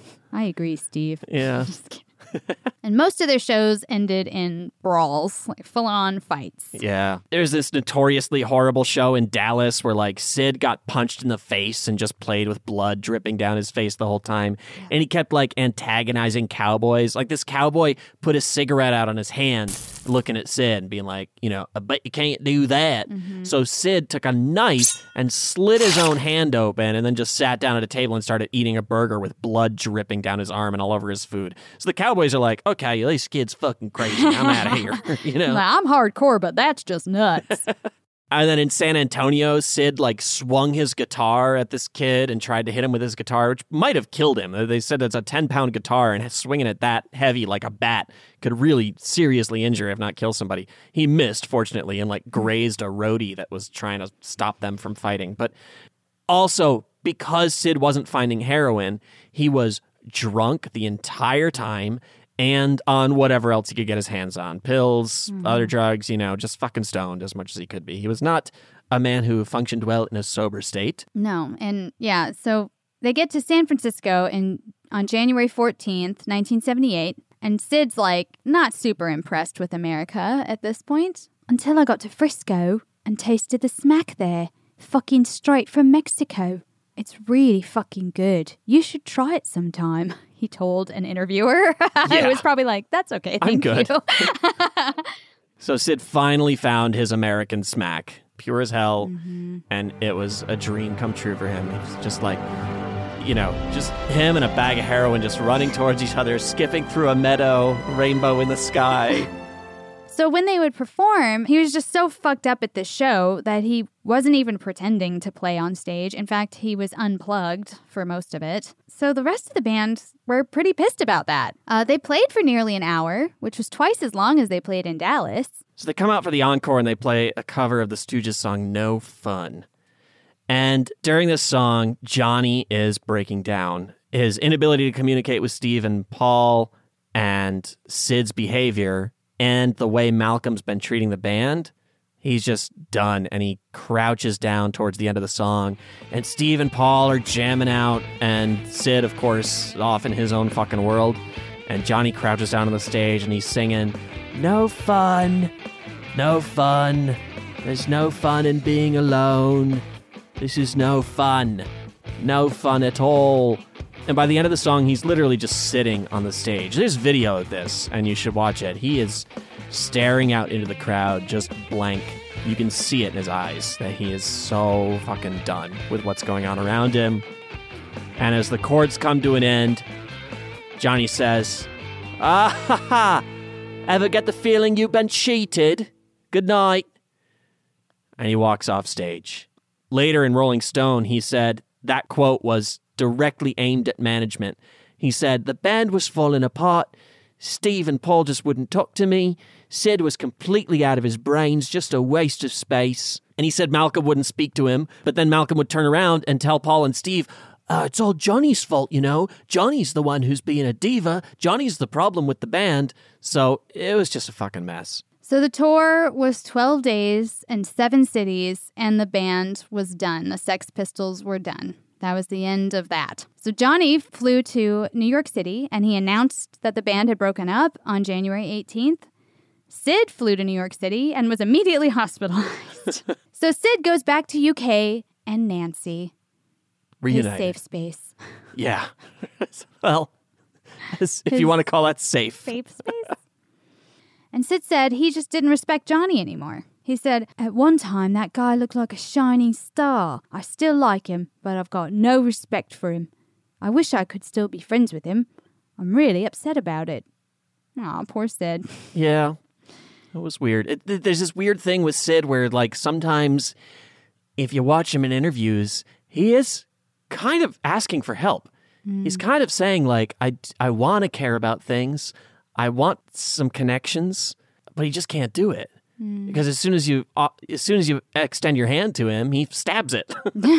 I agree, Steve. Yeah. Just kidding. And most of their shows ended in brawls, like full-on fights. Yeah. There's this notoriously horrible show in Dallas where, like, Sid got punched in the face and just played with blood dripping down his face the whole time. Yeah. And he kept, like, antagonizing cowboys. Like, this cowboy put a cigarette out on his hand looking at Sid and being like, you know, I bet you can't do that. Mm-hmm. So Sid took a knife and slit his own hand open and then just sat down at a table and started eating a burger with blood dripping down his arm and all over his food. So the cowboys are like, okay, this kid's fucking crazy. I'm out of here. You know, I'm hardcore, but that's just nuts. And then in San Antonio, Sid like swung his guitar at this kid and tried to hit him with his guitar, which might have killed him. They said it's a 10-pound guitar, and swinging it that heavy like a bat could really seriously injure, if not kill somebody. He missed, fortunately, and like grazed a roadie that was trying to stop them from fighting. But also, because Sid wasn't finding heroin, he was drunk the entire time and on whatever else he could get his hands on. Pills, other drugs, just fucking stoned as much as he could be. He was not a man who functioned well in a sober state. No. And yeah, so they get to San Francisco on January 14th, 1978. And Sid's like not super impressed with America at this point. Until I got to Frisco and tasted the smack there. Fucking straight from Mexico. It's really fucking good. You should try it sometime, he told an interviewer. Yeah. It was probably like, that's okay, thank I'm good. you. So Sid finally found his American smack, pure as hell, and it was a dream come true for him. He was just like, just him and a bag of heroin just running towards each other, skipping through a meadow, rainbow in the sky. So when they would perform, he was just so fucked up at this show that he wasn't even pretending to play on stage. In fact, he was unplugged for most of it. So the rest of the band were pretty pissed about that. They played for nearly an hour, which was twice as long as they played in Dallas. So they come out for the encore and they play a cover of the Stooges song, No Fun. And during this song, Johnny is breaking down. His inability to communicate with Steve and Paul and Sid's behavior and the way Malcolm's been treating the band, he's just done. And he crouches down towards the end of the song. And Steve and Paul are jamming out. And Sid, of course, off in his own fucking world. And Johnny crouches down on the stage and he's singing, No fun, no fun. There's no fun in being alone. This is no fun. No fun at all. And by the end of the song, he's literally just sitting on the stage. There's video of this, and you should watch it. He is staring out into the crowd, just blank. You can see it in his eyes that he is so fucking done with what's going on around him. And as the chords come to an end, Johnny says, "Ah ha ha! Ever get the feeling you've been cheated? Good night." And he walks off stage. Later in Rolling Stone, he said that quote was directly aimed at management. He said, "The band was falling apart. Steve and Paul just wouldn't talk to me. Sid was completely out of his brains, just a waste of space." And he said Malcolm wouldn't speak to him, but then Malcolm would turn around and tell Paul and Steve, "It's all Johnny's fault, Johnny's the one who's being a diva. Johnny's the problem with the band." So it was just a fucking mess. So the tour was 12 days and 7 cities, and the band was done. The Sex Pistols were done. That was the end of that. So Johnny flew to New York City, and he announced that the band had broken up on January 18th. Sid flew to New York City and was immediately hospitalized. So Sid goes back to UK, and Nancy, Reunited. his safe space. Yeah. Well, if you want to call that safe. Safe space? And Sid said he just didn't respect Johnny anymore. He said, "At one time, that guy looked like a shining star. I still like him, but I've got no respect for him. I wish I could still be friends with him. I'm really upset about it." Aw, poor Sid. Yeah, it was weird. There's this weird thing with Sid where, like, sometimes if you watch him in interviews, he is kind of asking for help. He's kind of saying, like, I want to care about things. I want some connections, but he just can't do it. Because as soon as you extend your hand to him, he stabs it.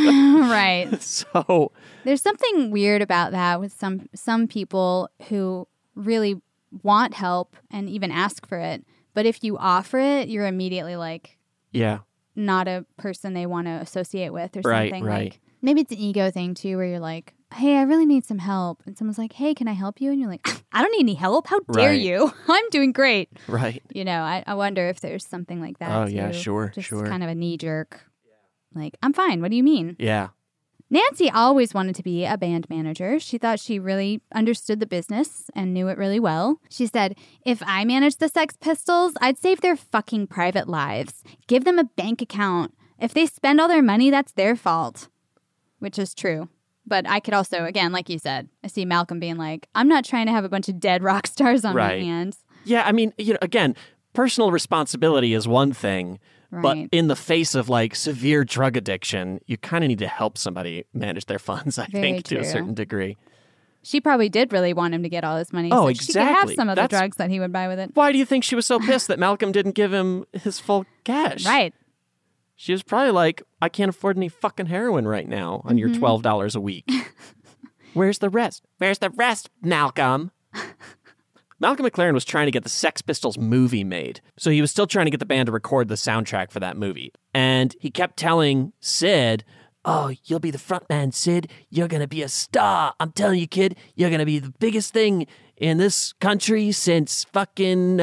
Right. So There's something weird about that with some people who really want help and even ask for it. But if you offer it, you're immediately like, yeah, not a person they want to associate with or Right, something. right. Like, maybe it's an ego thing too, where you're like, "Hey, I really need some help." And someone's like, "Hey, can I help you?" And you're like, "I don't need any help. How dare Right. you? I'm doing great." right. I wonder if there's something like that. Oh, yeah, too. sure, Just sure. kind of a knee jerk. Like, "I'm fine. What do you mean?" Yeah. Nancy always wanted to be a band manager. She thought she really understood the business and knew it really well. She said, "If I managed the Sex Pistols, I'd save their fucking private lives. Give them a bank account. If they spend all their money, that's their fault." Which is true. But I could also, again, like you said, I see Malcolm being like, "I'm not trying to have a bunch of dead rock stars on Right. my hands." Yeah, I mean, again, personal responsibility is one thing, But Right. in the face of like severe drug addiction, you kind of need to help somebody manage their funds, I Very think, to a true. certain degree. She probably did really want him to get all his money. Oh, so she could have exactly. some of the That's- drugs that he would buy with it. Why do you think she was so pissed that Malcolm didn't give him his full cash? Right. She was probably like, I can't afford any fucking heroin right now on your $12 a week. Where's the rest? Where's the rest, Malcolm? Malcolm McLaren was trying to get the Sex Pistols movie made. So he was still trying to get the band to record the soundtrack for that movie. And he kept telling Sid, oh, you'll be the front man, Sid. You're going to be a star. I'm telling you, kid, you're going to be the biggest thing in this country since fucking,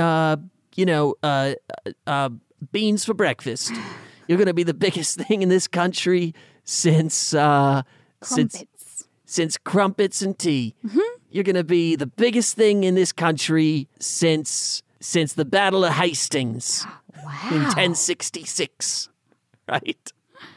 beans for breakfast. You're going to be the biggest thing in this country since Crumpets. since crumpets and tea. You're going to be the biggest thing in this country since the Battle of Hastings in 1066. Right?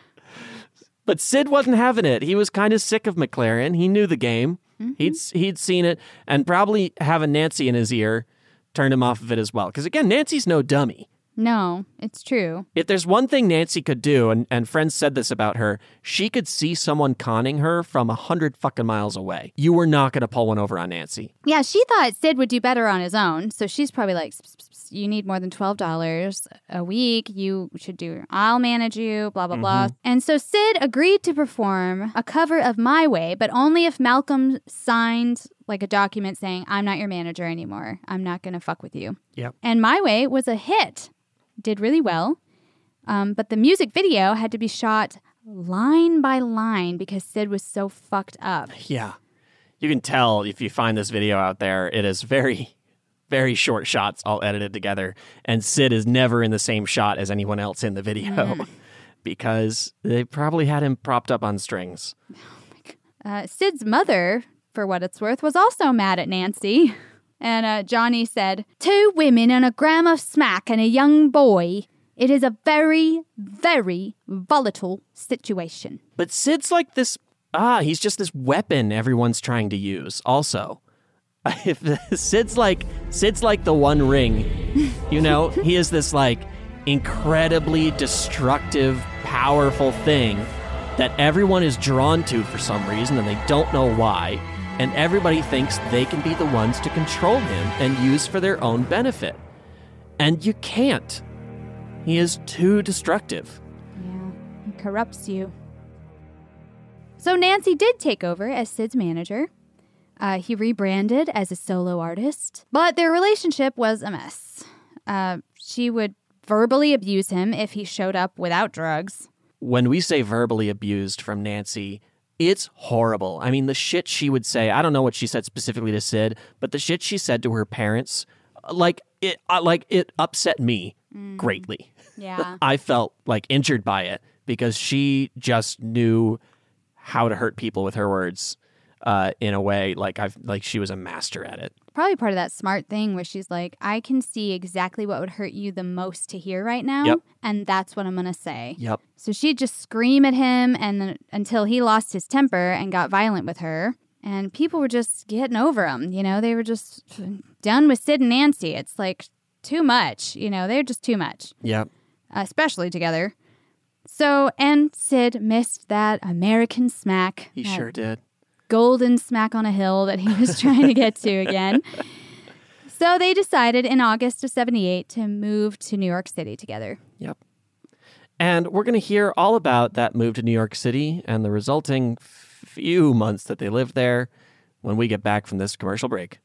But Sid wasn't having it. He was kind of sick of McLaren. He knew the game. He'd seen it, and probably having Nancy in his ear turned him off of it as well. Because again, Nancy's no dummy. No, it's true. If there's one thing Nancy could do, and friends said this about her, she could see someone conning her from 100 fucking miles away. You were not going to pull one over on Nancy. Yeah, she thought Sid would do better on his own. So she's probably like, you need more than $12 a week. You should I'll manage you, blah, blah, blah. And so Sid agreed to perform a cover of My Way, but only if Malcolm signed like a document saying, I'm not your manager anymore. I'm not going to fuck with you. Yep. And My Way was a hit. Did really well. But the music video had to be shot line by line because Sid was so fucked up. Yeah. You can tell if you find this video out there, it is very, very short shots all edited together. And Sid is never in the same shot as anyone else in the video because they probably had him propped up on strings. Sid's mother, for what it's worth, was also mad at Nancy. And Johnny said, 2 women and a gram of smack and a young boy. It is a very, very volatile situation. But Sid's like this, he's just this weapon everyone's trying to use also. If Sid's like the One Ring, you know, he is this like incredibly destructive, powerful thing that everyone is drawn to for some reason and they don't know why. And everybody thinks they can be the ones to control him and use for their own benefit. And you can't. He is too destructive. Yeah, he corrupts you. So Nancy did take over as Sid's manager. He rebranded as a solo artist, but their relationship was a mess. She would verbally abuse him if he showed up without drugs. When we say verbally abused from Nancy, it's horrible. I mean, the shit she would say, I don't know what she said specifically to Sid, but the shit she said to her parents, it upset me greatly. Yeah. I felt like injured by it because she just knew how to hurt people with her words in a way like she was a master at it. Probably part of that smart thing where she's like, I can see exactly what would hurt you the most to hear right now, Yep. and that's what I'm going to say. Yep. So she'd just scream at him until he lost his temper and got violent with her. And people were just getting over him. You know, they were just done with Sid and Nancy. It's like too much. You know, they're just too much, Yep. especially together. So, and Sid missed that American smack. He that sure did. golden smack on a hill that he was trying to get to again. So they decided in August of 78 to move to New York City together. Yep. And we're going to hear all about that move to New York City and the resulting few months that they lived there when we get back from this commercial break.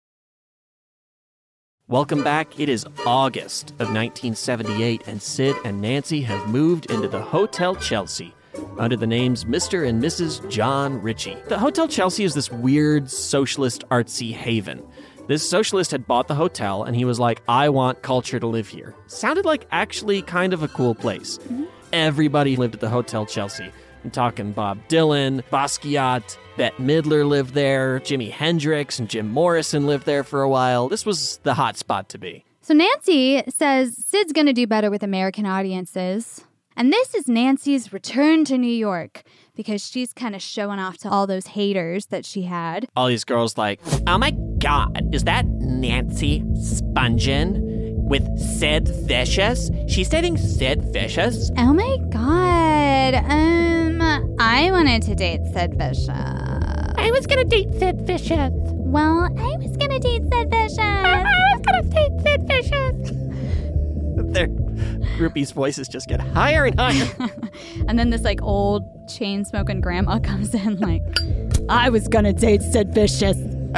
Welcome back. It is August of 1978, and Sid and Nancy have moved into the Hotel Chelsea under the names Mr. and Mrs. John Ritchie. The Hotel Chelsea is this weird socialist artsy haven. This socialist had bought the hotel, and he was like, I want culture to live here. Sounded like actually kind of a cool place. Everybody lived at the Hotel Chelsea. I'm talking Bob Dylan, Basquiat, Bette Midler lived there, Jimi Hendrix and Jim Morrison lived there for a while. This was the hot spot to be. So Nancy says Sid's going to do better with American audiences. And this is Nancy's return to New York because she's kind of showing off to all those haters that she had. All these girls like, oh my God, is that Nancy Spungen? with Sid Vicious? She's dating Sid Vicious? Oh my god. I wanted to date Sid Vicious. I was gonna date Sid Vicious. Well, I was gonna date Sid Vicious. I was gonna date Sid Vicious. Their groupies' voices just get higher and higher. And then this like old chain-smoking grandma comes in like, I was gonna date Sid Vicious.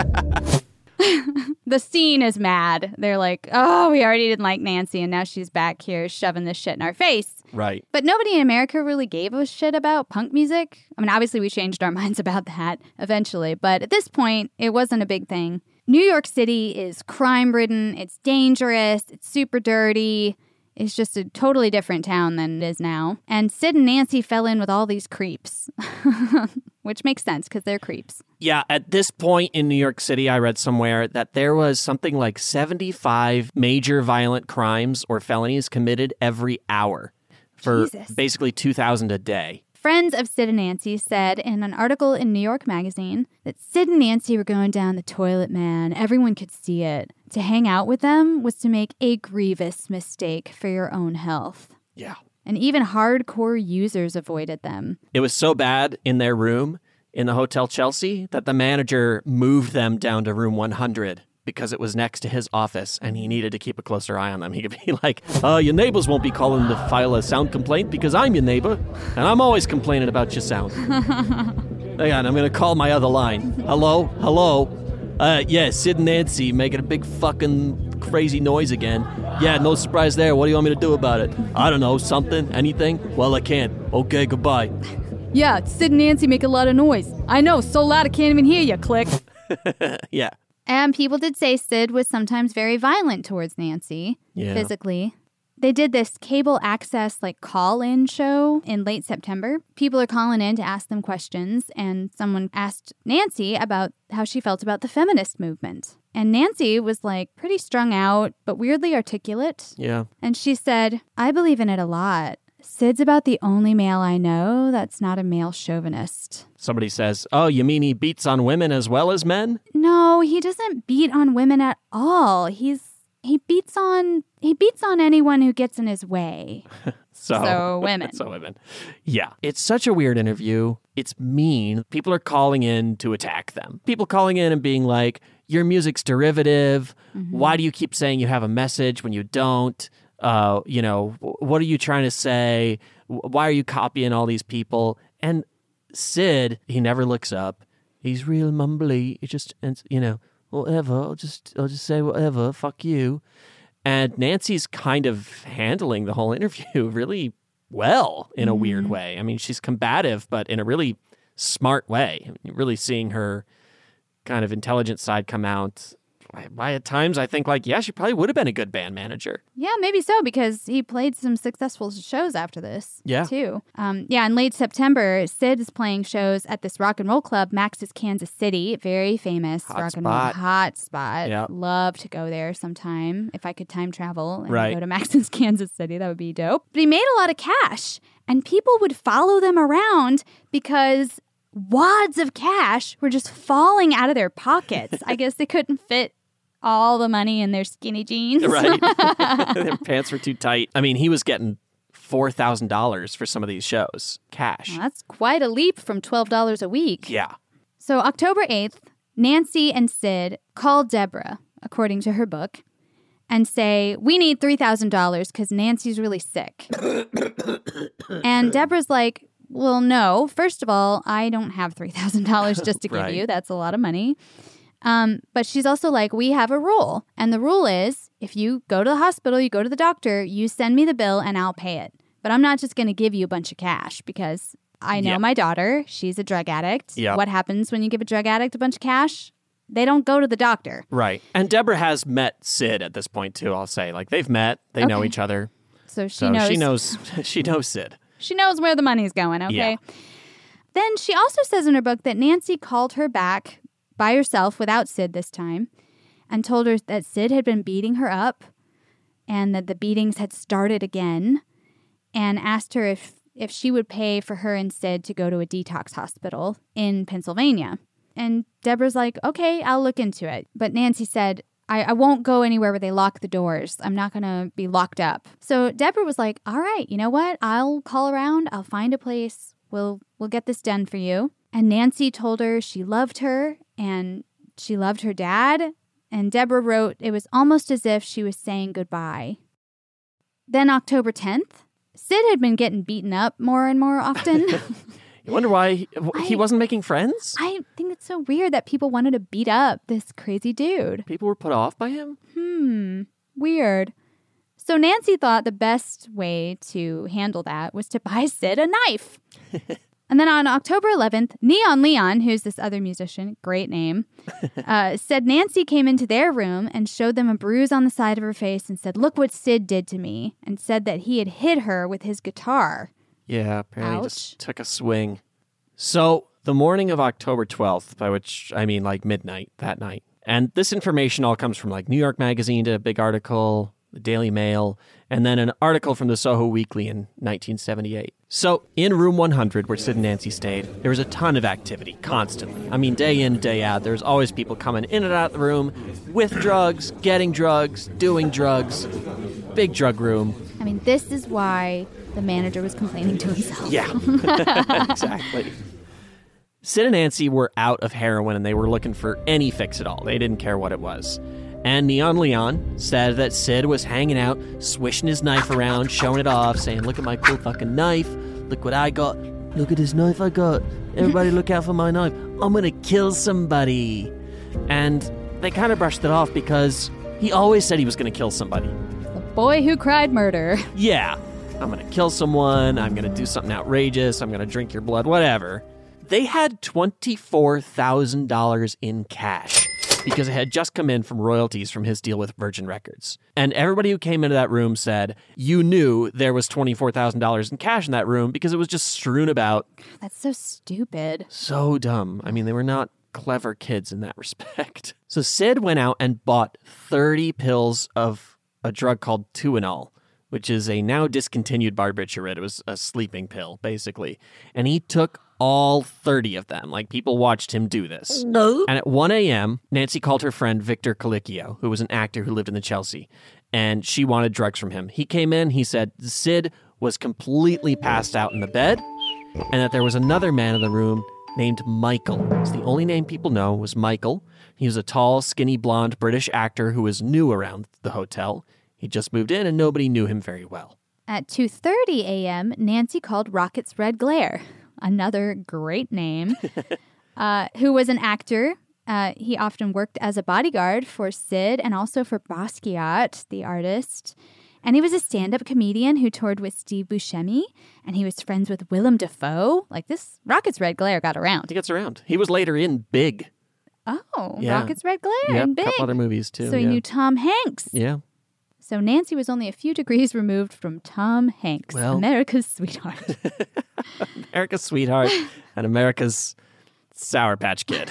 The scene is mad. They're like, oh, we already didn't like Nancy, and now she's back here shoving this shit in our face. Right. But nobody in America really gave a shit about punk music. I mean, obviously we changed our minds about that eventually, but at this point, it wasn't a big thing. New York City is crime-ridden, it's dangerous, it's super dirty. It's just a totally different town than it is now. And Sid and Nancy fell in with all these creeps, which makes sense because they're creeps. Yeah, at this point in New York City, I read somewhere that there was something like 75 major violent crimes or felonies committed every hour for Jesus. basically 2,000 a day. Friends of Sid and Nancy said in an article in New York Magazine that Sid and Nancy were going down the toilet, man. Everyone could see it. To hang out with them was to make a grievous mistake for your own health. Yeah. And even hardcore users avoided them. It was so bad in their room in the Hotel Chelsea that the manager moved them down to room 100 because it was next to his office and he needed to keep a closer eye on them. He could be like, your neighbors won't be calling to file a sound complaint because I'm your neighbor and I'm always complaining about your sound. Hang on, I'm going to call my other line. Hello? Yeah, Sid and Nancy making a big fucking crazy noise again. Yeah, no surprise there. What do you want me to do about it? I don't know, something, anything? Well, I can't. Okay, goodbye. Yeah, Sid and Nancy make a lot of noise. I know, so loud I can't even hear you, click. Yeah. And people did say Sid was sometimes very violent towards Nancy, physically. They did this cable access call-in show in late September. People are calling in to ask them questions, and someone asked Nancy about how she felt about the feminist movement. And Nancy was pretty strung out, but weirdly articulate. Yeah. And she said, I believe in it a lot. Sid's about the only male I know that's not a male chauvinist. Somebody says, oh, you mean he beats on women as well as men? No, he doesn't beat on women at all. He beats on anyone who gets in his way. So women. So women. Yeah. It's such a weird interview. It's mean. People are calling in to attack them. People calling in and being like, your music's derivative. Mm-hmm. Why do you keep saying you have a message when you don't? What are you trying to say? Why are you copying all these people? And Sid, he never looks up. He's real mumbly. He just, whatever. I'll just say whatever. Fuck you. And Nancy's kind of handling the whole interview really well in a weird way. I mean, she's combative, but in a really smart way. You're really seeing her kind of intelligent side come out. By at times, I think she probably would have been a good band manager. Yeah, maybe so, because he played some successful shows after this, too. In late September, Sid is playing shows at this rock and roll club, Max's Kansas City. Very famous rock and roll hot spot. Yeah. Love to go there sometime. If I could time travel and go to Max's Kansas City, that would be dope. But he made a lot of cash, and people would follow them around because wads of cash were just falling out of their pockets. I guess they couldn't fit all the money in their skinny jeans. Right. Their pants were too tight. I mean, he was getting $4,000 for some of these shows, cash. Well, that's quite a leap from $12 a week. Yeah. So October 8th, Nancy and Sid call Deborah, according to her book, and say, we need $3,000 because Nancy's really sick. And Deborah's like, well, no. First of all, I don't have $3,000 just to give you. That's a lot of money. But she's also like, we have a rule. And the rule is, if you go to the hospital, you go to the doctor, you send me the bill and I'll pay it. But I'm not just going to give you a bunch of cash because I know my daughter, she's a drug addict. Yep. What happens when you give a drug addict a bunch of cash? They don't go to the doctor. Right. And Deborah has met Sid at this point, too, I'll say. They've met. They know each other. So she knows. She knows Sid. She knows where the money's going, okay? Yeah. Then she also says in her book that Nancy called her back by herself without Sid this time and told her that Sid had been beating her up and that the beatings had started again and asked her if she would pay for her and Sid to go to a detox hospital in Pennsylvania. And Deborah's like, okay, I'll look into it. But Nancy said, I won't go anywhere where they lock the doors. I'm not going to be locked up. So Deborah was like, all right, you know what? I'll call around. I'll find a place. We'll get this done for you. And Nancy told her she loved her and she loved her dad. And Deborah wrote, it was almost as if she was saying goodbye. Then October 10th, Sid had been getting beaten up more and more often. You wonder why he wasn't making friends? I think it's so weird that people wanted to beat up this crazy dude. People were put off by him? Weird. So Nancy thought the best way to handle that was to buy Sid a knife. And then on October 11th, Neon Leon, who's this other musician, great name, said Nancy came into their room and showed them a bruise on the side of her face and said, look what Sid did to me, and said that he had hit her with his guitar. Yeah, apparently Ouch. just took a swing. So the morning of October 12th, by which I mean like midnight that night, and this information all comes from like New York Magazine, did a big article, the Daily Mail, and then an article from the Soho Weekly in 1978. So in room 100, where Sid and Nancy stayed, there was a ton of activity constantly. I mean, day in, day out, there's always people coming in and out of the room with drugs, getting drugs, doing drugs. Big drug room. I mean, this is why the manager was complaining to himself. Yeah, exactly. Sid and Nancy were out of heroin and they were looking for any fix at all. They didn't care what it was. And Neon Leon said that Sid was hanging out, swishing his knife around, showing it off, saying, look at my cool fucking knife. Look what I got. Look at this knife I got. Everybody look out for my knife. I'm going to kill somebody. And they kind of brushed it off because he always said he was going to kill somebody. The boy who cried murder. Yeah. I'm going to kill someone. I'm going to do something outrageous. I'm going to drink your blood, whatever. They had $24,000 in cash because it had just come in from royalties from his deal with Virgin Records. And everybody who came into that room said, you knew there was $24,000 in cash in that room because it was just strewn about. That's so stupid. So dumb. I mean, they were not clever kids in that respect. So Sid went out and bought 30 pills of a drug called Tuinal, which is a now discontinued barbiturate. It was a sleeping pill, basically. And he took all 30 of them. Like, people watched him do this. No. And at 1 a.m., Nancy called her friend Victor Colicchio, who was an actor who lived in the Chelsea, and she wanted drugs from him. He came in, he said Sid was completely passed out in the bed, and that there was another man in the room named Michael. It's the only name people know was Michael. He was a tall, skinny, blonde British actor who was new around the hotel. He just moved in, and nobody knew him very well. At 2:30 a.m., Nancy called Rocket's Red Glare, another great name, who was an actor. He often worked as a bodyguard for Sid and also for Basquiat, the artist. And he was a stand-up comedian who toured with Steve Buscemi, and he was friends with Willem Dafoe. Like, this Rocket's Red Glare got around. He gets around. He was later in Big. Oh, Yeah. Rocket's Red Glare Yep, and a Big. couple other movies, too. So he yeah. knew Tom Hanks. Yeah. So Nancy was only a few degrees removed from Tom Hanks, Well. America's sweetheart. America's sweetheart and America's Sour Patch Kid.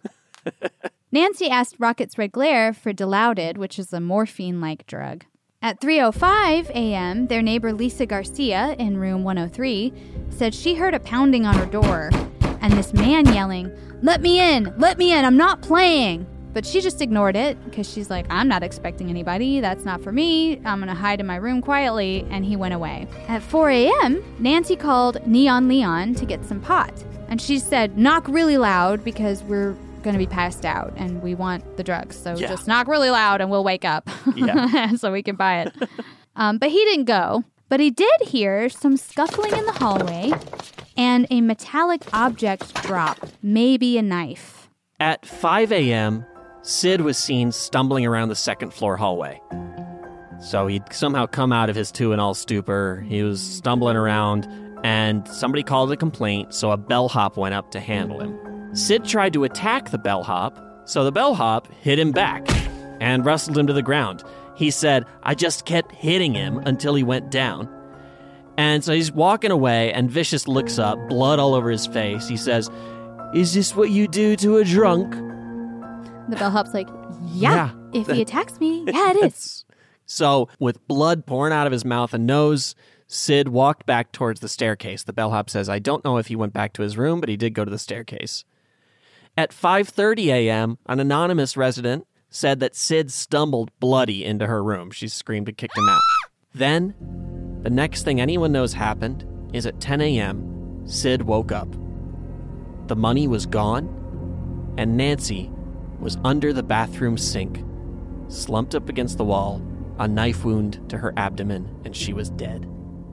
Nancy asked Rocket's Red Glare for Dilaudid, which is a morphine-like drug. At 3:05 a.m., their neighbor Lisa Garcia in room 103 said she heard a pounding on her door and this man yelling, let me in, I'm not playing. But she just ignored it because she's like, I'm not expecting anybody. That's not for me. I'm going to hide in my room quietly. And he went away. At 4 a.m., Nancy called Neon Leon to get some pot. And she said, knock really loud because we're going to be passed out and we want the drugs. So Yeah. just knock really loud and we'll wake up Yeah. so we can buy it. But he didn't go. But he did hear some scuffling in the hallway and a metallic object drop, maybe a knife. At 5 a.m., Sid was seen stumbling around the second floor hallway. So he'd somehow come out of his Tuinal stupor. He was stumbling around, and somebody called a complaint, so a bellhop went up to handle him. Sid tried to attack the bellhop, so the bellhop hit him back and wrestled him to the ground. He said, I just kept hitting him until he went down. And so he's walking away, and Vicious looks up, blood all over his face. He says, is this what you do to a drunk? The bellhop's like, yeah, if he attacks me, yeah, it is. So, with blood pouring out of his mouth and nose, Sid walked back towards the staircase. The bellhop says, I don't know if he went back to his room, but he did go to the staircase. At 5:30 a.m., an anonymous resident said that Sid stumbled bloody into her room. She screamed and kicked him out. Then, the next thing anyone knows happened is at 10 a.m., Sid woke up. The money was gone, and Nancy was under the bathroom sink, slumped up against the wall, a knife wound to her abdomen, and she was dead.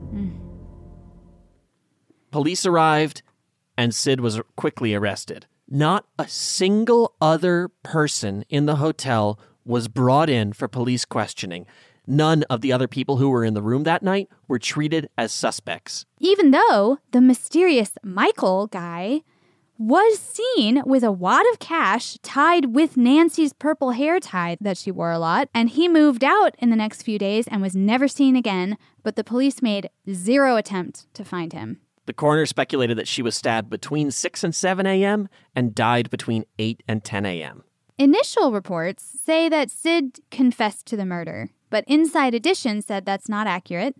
Police arrived, and Sid was quickly arrested. Not a single other person in the hotel was brought in for police questioning. None of the other people who were in the room that night were treated as suspects. Even though the mysterious Michael guy was seen with a wad of cash tied with Nancy's purple hair tie that she wore a lot, and he moved out in the next few days and was never seen again, but the police made zero attempt to find him. The coroner speculated that she was stabbed between 6 and 7 a.m. and died between 8 and 10 a.m. Initial reports say that Sid confessed to the murder, but Inside Edition said that's not accurate.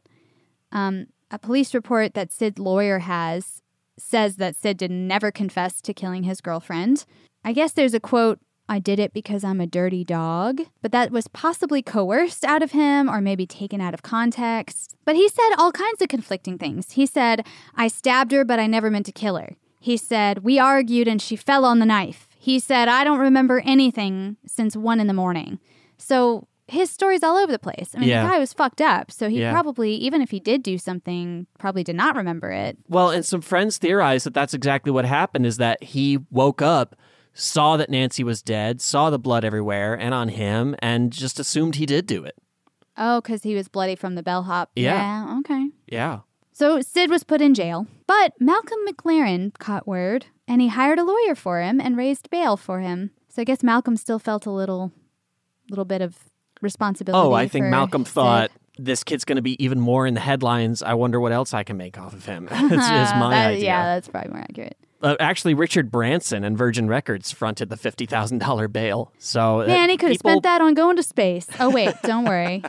A police report that Sid's lawyer has says that Sid did never confess to killing his girlfriend. I guess there's a quote, "I did it because I'm a dirty dog," but that was possibly coerced out of him or maybe taken out of context. But he said all kinds of conflicting things. He said, "I stabbed her, but I never meant to kill her." He said, "We argued and she fell on the knife." He said, "I don't remember anything since 1 a.m. So his story's all over the place. I mean, Yeah. the guy was fucked up, so he Yeah. probably, even if he did do something, probably did not remember it. Well, and some friends theorize that that's exactly what happened, is that he woke up, saw that Nancy was dead, saw the blood everywhere and on him, and just assumed he did do it. Oh, because he was bloody from the bellhop. Yeah. Okay. Yeah. So Sid was put in jail, but Malcolm McLaren caught word, and he hired a lawyer for him and raised bail for him. So I guess Malcolm still felt a little bit of responsibility. Oh, I think for Malcolm Sid. thought, this kid's going to be even more in the headlines. I wonder what else I can make off of him. It's my idea. Yeah, that's probably more accurate. Actually, Richard Branson and Virgin Records fronted the $50,000 bail. So Man, he could have people- spent that on going to space. Oh, wait, don't worry.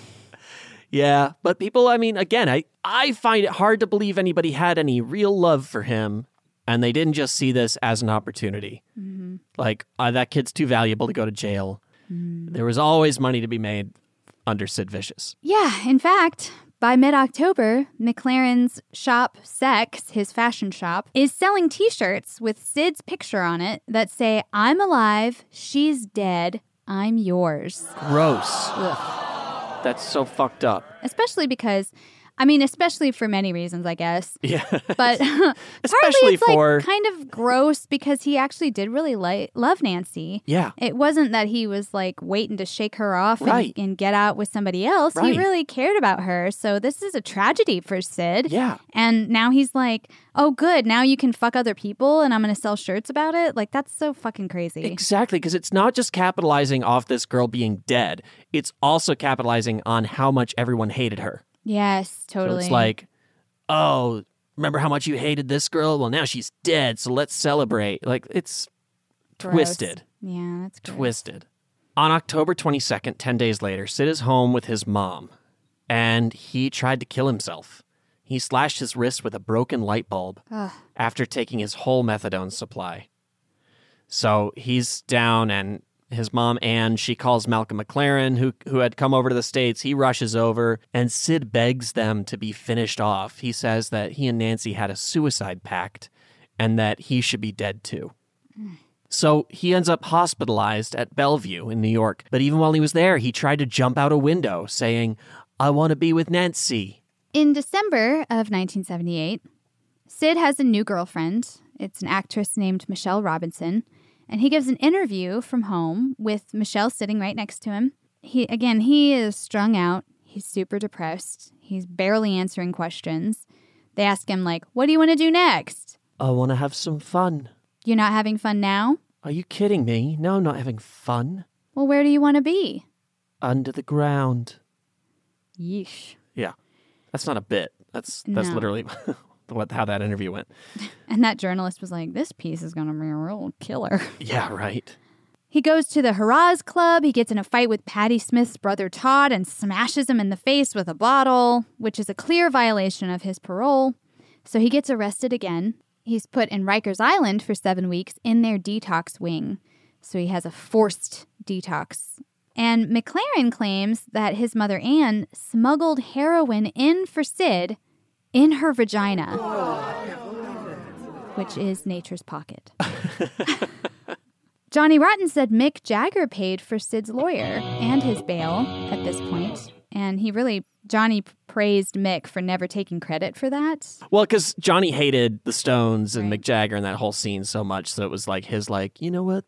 Yeah, but people, I mean, again, I find it hard to believe anybody had any real love for him, and they didn't just see this as an opportunity. Mm-hmm. Like, that kid's too valuable to go to jail. There was always money to be made under Sid Vicious. Yeah, in fact, by mid-October, McLaren's shop, Sex, his fashion shop, is selling T-shirts with Sid's picture on it that say, "I'm alive, she's dead, I'm yours." Gross. Ugh. That's so fucked up. Especially because, I mean, especially for many reasons, I guess. Yeah. But partly Especially it's for- like kind of gross because he actually did really love Nancy. Yeah. It wasn't that he was like waiting to shake her off Right. and get out with somebody else. Right. He really cared about her. So this is a tragedy for Sid. Yeah. And now he's like, oh, good. Now you can fuck other people and I'm going to sell shirts about it. Like, that's so fucking crazy. Exactly, because it's not just capitalizing off this girl being dead. It's also capitalizing on how much everyone hated her. Yes, totally. So it's like, oh, remember how much you hated this girl? Well, now she's dead, so let's celebrate. Like, it's Gross. twisted. Yeah, that's gross. Twisted. On October 22nd, 10 days later, Sid is home with his mom, and he tried to kill himself. He slashed his wrist with a broken light bulb after taking his whole methadone supply. So he's down, and his mom, Ann, she calls Malcolm McLaren, who had come over to the States. He rushes over, and Sid begs them to be finished off. He says that he and Nancy had a suicide pact, and that he should be dead too. So he ends up hospitalized at Bellevue in New York. But even while he was there, he tried to jump out a window, saying, "I want to be with Nancy." In December of 1978, Sid has a new girlfriend. It's an actress named Michelle Robinson. And he gives an interview from home with Michelle sitting right next to him. He is strung out. He's super depressed. He's barely answering questions. They ask him, like, what do you want to do next? "I want to have some fun." You're not having fun now? "Are you kidding me? No, I'm not having fun." Well, where do you want to be? "Under the ground." Yeesh. Yeah. That's not a bit. That's No. literally how that interview went. And that journalist was like, this piece is going to be a real killer. Yeah, right. He goes to the Haraz Club. He gets in a fight with Patti Smith's brother Todd and smashes him in the face with a bottle, which is a clear violation of his parole. So he gets arrested again. He's put in Rikers Island for 7 weeks in their detox wing. So he has a forced detox. And McLaren claims that his mother Anne smuggled heroin in for Sid in her vagina, which is nature's pocket. Johnny Rotten said Mick Jagger paid for Sid's lawyer and his bail at this point. And Johnny praised Mick for never taking credit for that. Well, because Johnny hated the Stones and Mick Jagger and that whole scene so much, so it was like his you know what,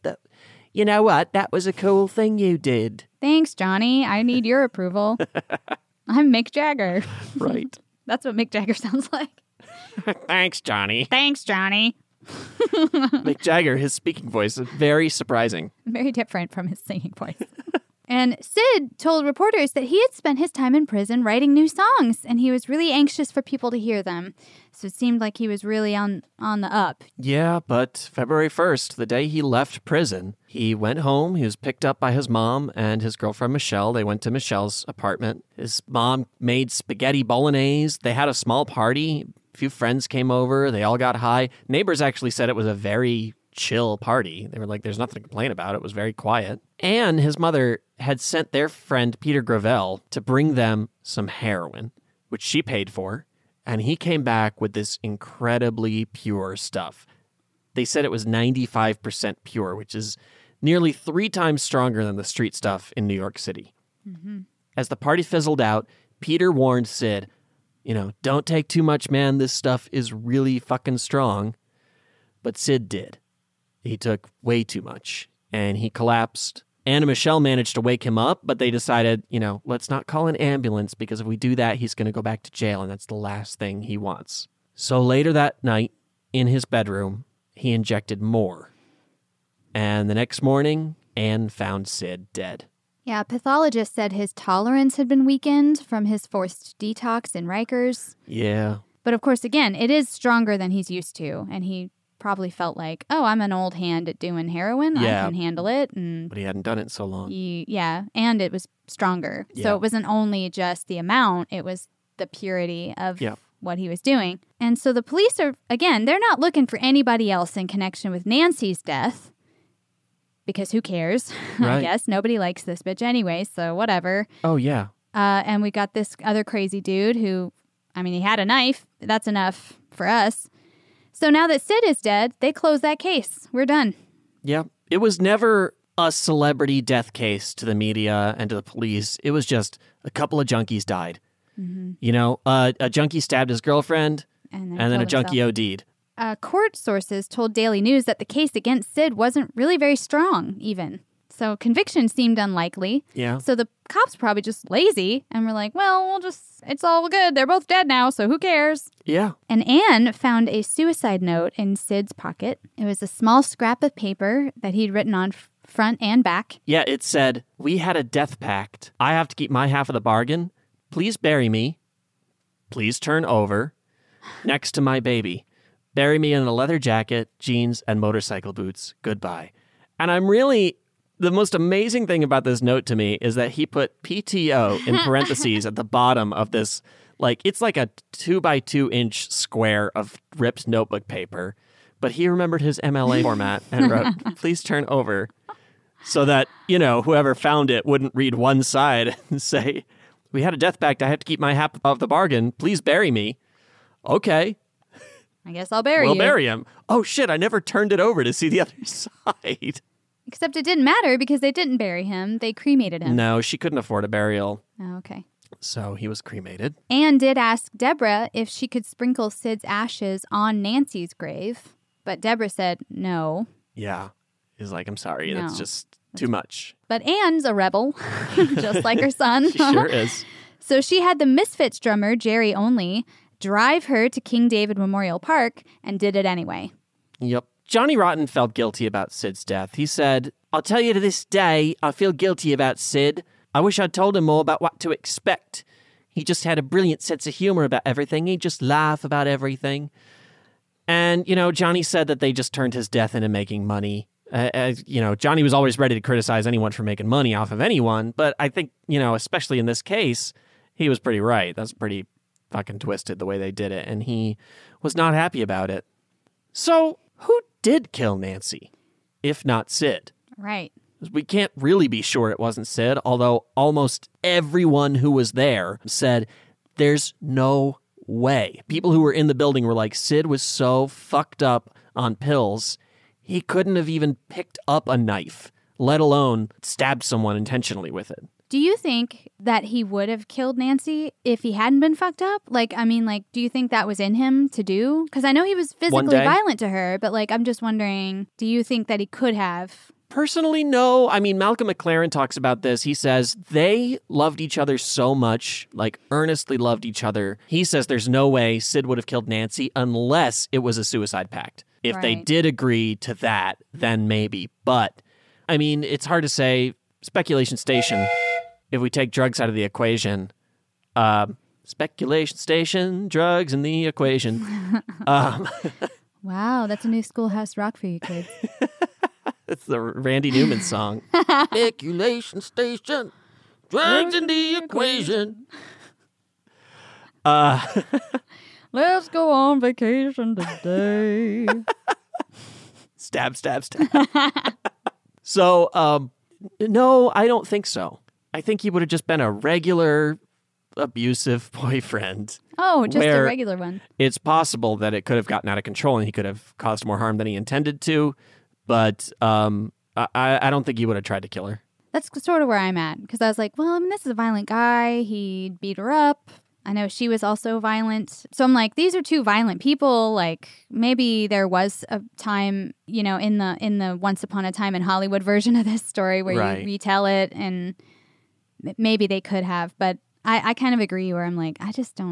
that was a cool thing you did. Thanks, Johnny. I need your approval. I'm Mick Jagger. Right. That's what Mick Jagger sounds like. Thanks, Johnny. Thanks, Johnny. Mick Jagger, his speaking voice is very surprising. Very different from his singing voice. And Sid told reporters that he had spent his time in prison writing new songs, and he was really anxious for people to hear them. So it seemed like he was really on the up. Yeah, but February 1st, the day he left prison, he went home. He was picked up by his mom and his girlfriend, Michelle. They went to Michelle's apartment. His mom made spaghetti bolognese. They had a small party. A few friends came over. They all got high. Neighbors actually said it was a very chill party. They were like, there's nothing to complain about. It was very quiet. And his mother had sent their friend Peter Gravel to bring them some heroin, which she paid for. And he came back with this incredibly pure stuff. They said it was 95% pure, which is nearly 3 times stronger than the street stuff in New York City. Mm-hmm. As the party fizzled out, Peter warned Sid, don't take too much, man. This stuff is really fucking strong. But Sid did. He took way too much, and he collapsed. Anne and Michelle managed to wake him up, but they decided, let's not call an ambulance, because if we do that, he's going to go back to jail, and that's the last thing he wants. So later that night, in his bedroom, he injected more. And the next morning, Anne found Sid dead. Yeah, a pathologist said his tolerance had been weakened from his forced detox in Rikers. Yeah. But of course, again, it is stronger than he's used to, and he probably felt like, I'm an old hand at doing heroin. Yeah. I can handle it. But he hadn't done it in so long. And it was stronger. Yeah. So it wasn't only just the amount, it was the purity of what he was doing. And so the police are, again, they're not looking for anybody else in connection with Nancy's death. Because who cares? Right. I guess. Nobody likes this bitch anyway, so whatever. Oh, yeah. And we got this other crazy dude who, he had a knife. That's enough for us. So now that Sid is dead, they close that case. We're done. Yeah. It was never a celebrity death case to the media and to the police. It was just a couple of junkies died. Mm-hmm. A junkie stabbed his girlfriend, and then a junkie OD'd. Court sources told Daily News that the case against Sid wasn't really very strong, even. So conviction seemed unlikely. Yeah. So the cops probably just lazy and were like, well, it's all good. They're both dead now, so who cares? Yeah. And Anne found a suicide note in Sid's pocket. It was a small scrap of paper that he'd written on front and back. Yeah, it said, "We had a death pact. I have to keep my half of the bargain. Please bury me. Please turn over. Next to my baby. Bury me in a leather jacket, jeans, and motorcycle boots. Goodbye." And the most amazing thing about this note to me is that he put PTO in parentheses at the bottom of this, it's like a 2x2 inch square of ripped notebook paper. But he remembered his MLA format and wrote, "Please turn over," so that, whoever found it wouldn't read one side and say, "We had a death pact. I have to keep my half of the bargain. Please bury me." Okay. I guess I'll bury you. We'll bury him. Oh, shit, I never turned it over to see the other side. Except it didn't matter because they didn't bury him. They cremated him. No, she couldn't afford a burial. Oh, okay. So he was cremated. Anne did ask Deborah if she could sprinkle Sid's ashes on Nancy's grave. But Deborah said no. Yeah. He's like, "I'm sorry. No. That's just too much." But Anne's a rebel, just like her son. She sure is. So she had the Misfits drummer, Jerry Only, drive her to King David Memorial Park and did it anyway. Yep. Johnny Rotten felt guilty about Sid's death. He said, "I'll tell you to this day, I feel guilty about Sid. I wish I'd told him more about what to expect. He just had a brilliant sense of humor about everything. He'd just laugh about everything." And, Johnny said that they just turned his death into making money. Johnny was always ready to criticize anyone for making money off of anyone. But I think, especially in this case, he was pretty right. That's pretty fucking twisted the way they did it. And he was not happy about it. So who did kill Nancy, if not Sid? Right. We can't really be sure it wasn't Sid, although almost everyone who was there said there's no way. People who were in the building were like, Sid was so fucked up on pills, he couldn't have even picked up a knife, let alone stabbed someone intentionally with it. Do you think that he would have killed Nancy if he hadn't been fucked up? Do you think that was in him to do? Because I know he was physically violent to her, but, I'm just wondering, do you think that he could have? Personally, no. I mean, Malcolm McLaren talks about this. He says they loved each other so much, earnestly loved each other. He says there's no way Sid would have killed Nancy unless it was a suicide pact. If they did agree to that, then maybe. But, I mean, it's hard to say. Speculation station. If we take drugs out of the equation, speculation station, drugs in the equation. Wow, that's a new Schoolhouse Rock for you kids. It's the Randy Newman song. Speculation station, drugs in the equation. Let's go on vacation today. Stab, stab, stab. So, no, I don't think so. I think he would have just been a regular abusive boyfriend. Oh, just a regular one. It's possible that it could have gotten out of control and he could have caused more harm than he intended to. But I don't think he would have tried to kill her. That's sort of where I'm at. Because I was like, well, this is a violent guy. He beat her up. I know she was also violent. So I'm like, these are two violent people. Maybe there was a time, in the Once Upon a Time in Hollywood version of this story where you retell it, and maybe they could have. But I kind of agree where I'm like, I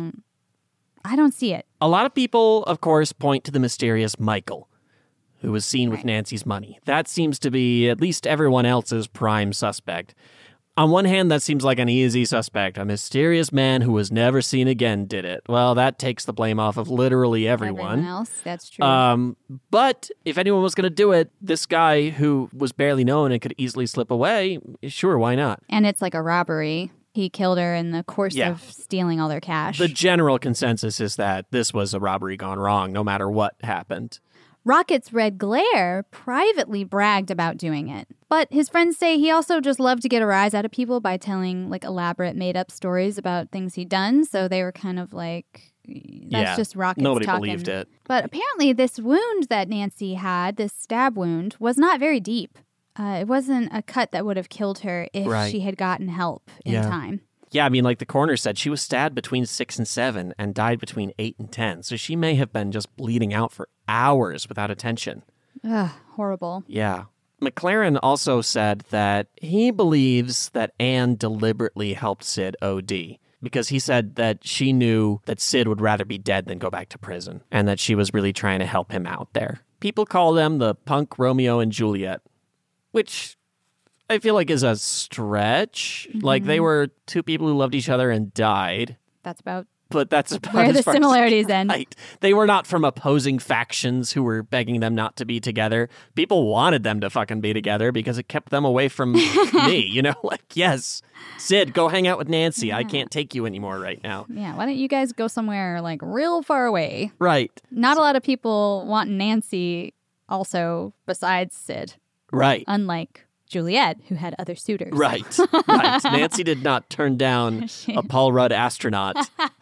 don't see it. A lot of people, of course, point to the mysterious Michael, who was seen with Nancy's money. That seems to be at least everyone else's prime suspect. On one hand, that seems like an easy suspect. A mysterious man who was never seen again did it. Well, that takes the blame off of literally everyone. Everyone else, that's true. But if anyone was going to do it, this guy who was barely known and could easily slip away, sure, why not? And it's like a robbery. He killed her in the course of stealing all their cash. The general consensus is that this was a robbery gone wrong, no matter what happened. Rocket's Red Glare privately bragged about doing it. But his friends say he also just loved to get a rise out of people by telling elaborate made-up stories about things he'd done. So they were kind of like, that's just Rocket's nobody talking. Believed it. But apparently this wound that Nancy had, this stab wound, was not very deep. It wasn't a cut that would have killed her if she had gotten help in time. Yeah, I mean, like the coroner said, she was stabbed between 6 and 7 and died between 8 and 10. So she may have been just bleeding out for hours without attention. Ugh, horrible. Yeah. McLaren also said that he believes that Anne deliberately helped Sid OD because he said that she knew that Sid would rather be dead than go back to prison and that she was really trying to help him out there. People call them the punk Romeo and Juliet, which I feel like is a stretch. Mm-hmm. They were two people who loved each other and died. That's about where the similarities end. Right. They were not from opposing factions who were begging them not to be together. People wanted them to fucking be together because it kept them away from me, yes, Sid, go hang out with Nancy. Yeah. I can't take you anymore right now. Yeah, why don't you guys go somewhere real far away? Right. Not a lot of people want Nancy also besides Sid. Right. Unlike Juliet, who had other suitors. Right. Nancy did not turn down a Paul Rudd astronaut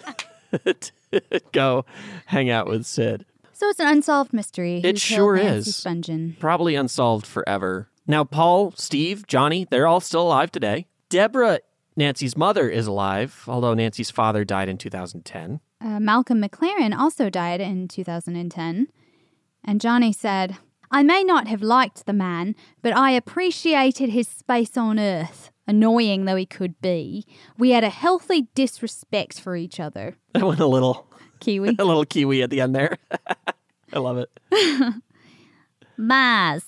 to go hang out with Sid. So it's an unsolved mystery. It sure Nancy is. Spungen. Probably unsolved forever. Now, Paul, Steve, Johnny, they're all still alive today. Deborah, Nancy's mother, is alive, although Nancy's father died in 2010. Malcolm McLaren also died in 2010. And Johnny said, I may not have liked the man, but I appreciated his space on Earth, annoying though he could be. We had a healthy disrespect for each other. That went a little Kiwi. A little Kiwi at the end there. I love it. Mars.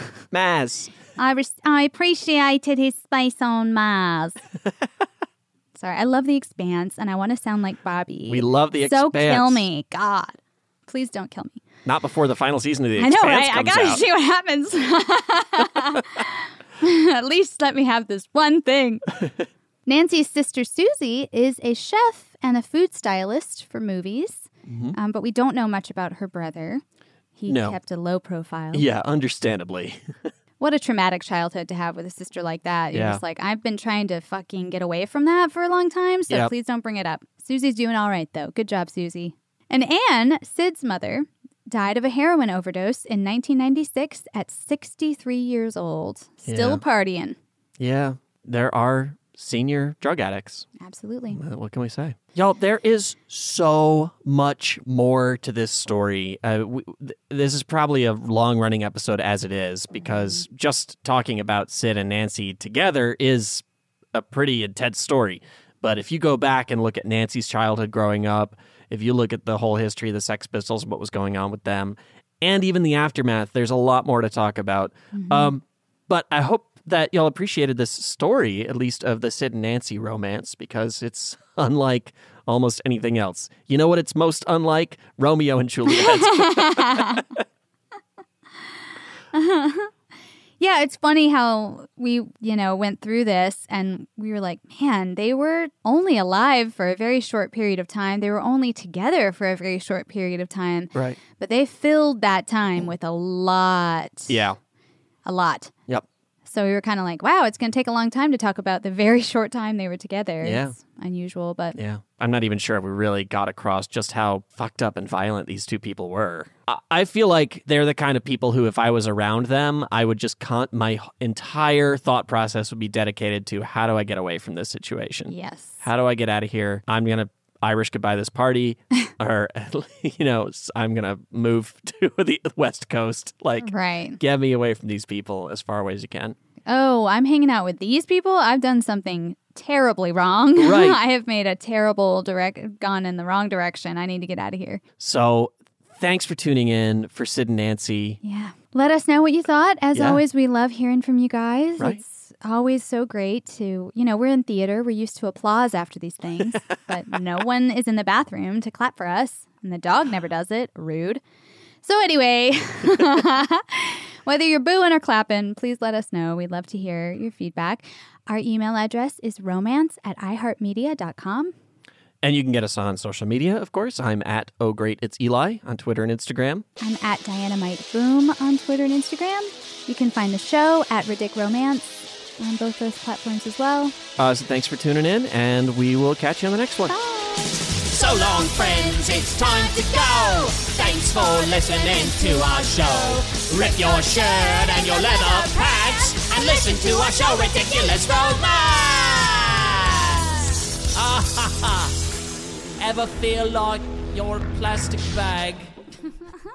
I appreciated his space on Mars. Sorry, I love The Expanse, and I want to sound like Bobby. We love The Expanse. So kill me, God. Please don't kill me. Not before the final season of The Expanse I know, right? I gotta out. see what happens. At least let me have this one thing. Nancy's sister Susie is a chef and a food stylist for movies, but we don't know much about her brother. He kept a low profile. Yeah, understandably. What a traumatic childhood to have with a sister like that. You're Yeah. just like, I've been trying to fucking get away from that for a long time, so Yep. please don't bring it up. Susie's doing all right, though. Good job, Susie. And Anne, Sid's mother, died of a heroin overdose in 1996 at 63 years old. Still Yeah. partying. Yeah, there are senior drug addicts. Absolutely. What can we say? Y'all, there is so much more to this story. This is probably a long-running episode as it is, because just talking about Sid and Nancy together is a pretty intense story. But if you go back and look at Nancy's childhood growing up, if you look at the whole history of the Sex Pistols and what was going on with them, and even the aftermath, there's a lot more to talk about. But I hope that y'all appreciated this story, at least of the Sid and Nancy romance, because it's unlike almost anything else. You know what it's most unlike? Romeo and Juliet. Yeah, it's funny how we, went through this and we were like, man, they were only alive for a very short period of time. They were only together for a very short period of time. Right. But they filled that time with a lot. Yeah. A lot. Yep. So we were kind of like, wow, it's going to take a long time to talk about the very short time they were together. Yeah. It's unusual, but Yeah. I'm not even sure if we really got across just how fucked up and violent these two people were. I feel like they're the kind of people who, if I was around them, I would just my entire thought process would be dedicated to, how do I get away from this situation? yes. How do I get out of here? I'm going to Irish goodbye this party, or, I'm going to move to the West Coast. Like, Right. get me away from these people as far away as you can. Oh, I'm hanging out with these people? I've done something terribly wrong. Right. I have made a terrible gone in the wrong direction. I need to get out of here. So thanks for tuning in for Sid and Nancy. Yeah. Let us know what you thought. As Yeah. always, we love hearing from you guys. Right. It's always so great to, we're in theater. We're used to applause after these things, but no one is in the bathroom to clap for us. And the dog never does it. Rude. So anyway, whether you're booing or clapping, please let us know. We'd love to hear your feedback. Our email address is romance@iheartmedia.com. And you can get us on social media, of course. I'm at Oh Great It's Eli on Twitter and Instagram. I'm at Dynamite Boom on Twitter and Instagram. You can find the show at Ridic Romance on both those platforms as well. So thanks for tuning in, and we will catch you on the next one. So long, friends, it's time to go. Thanks for listening to our show. Rip your shirt and your leather pants and listen to our show, Ridiculous Romance. Ah ha ha. Ever feel like your plastic bag?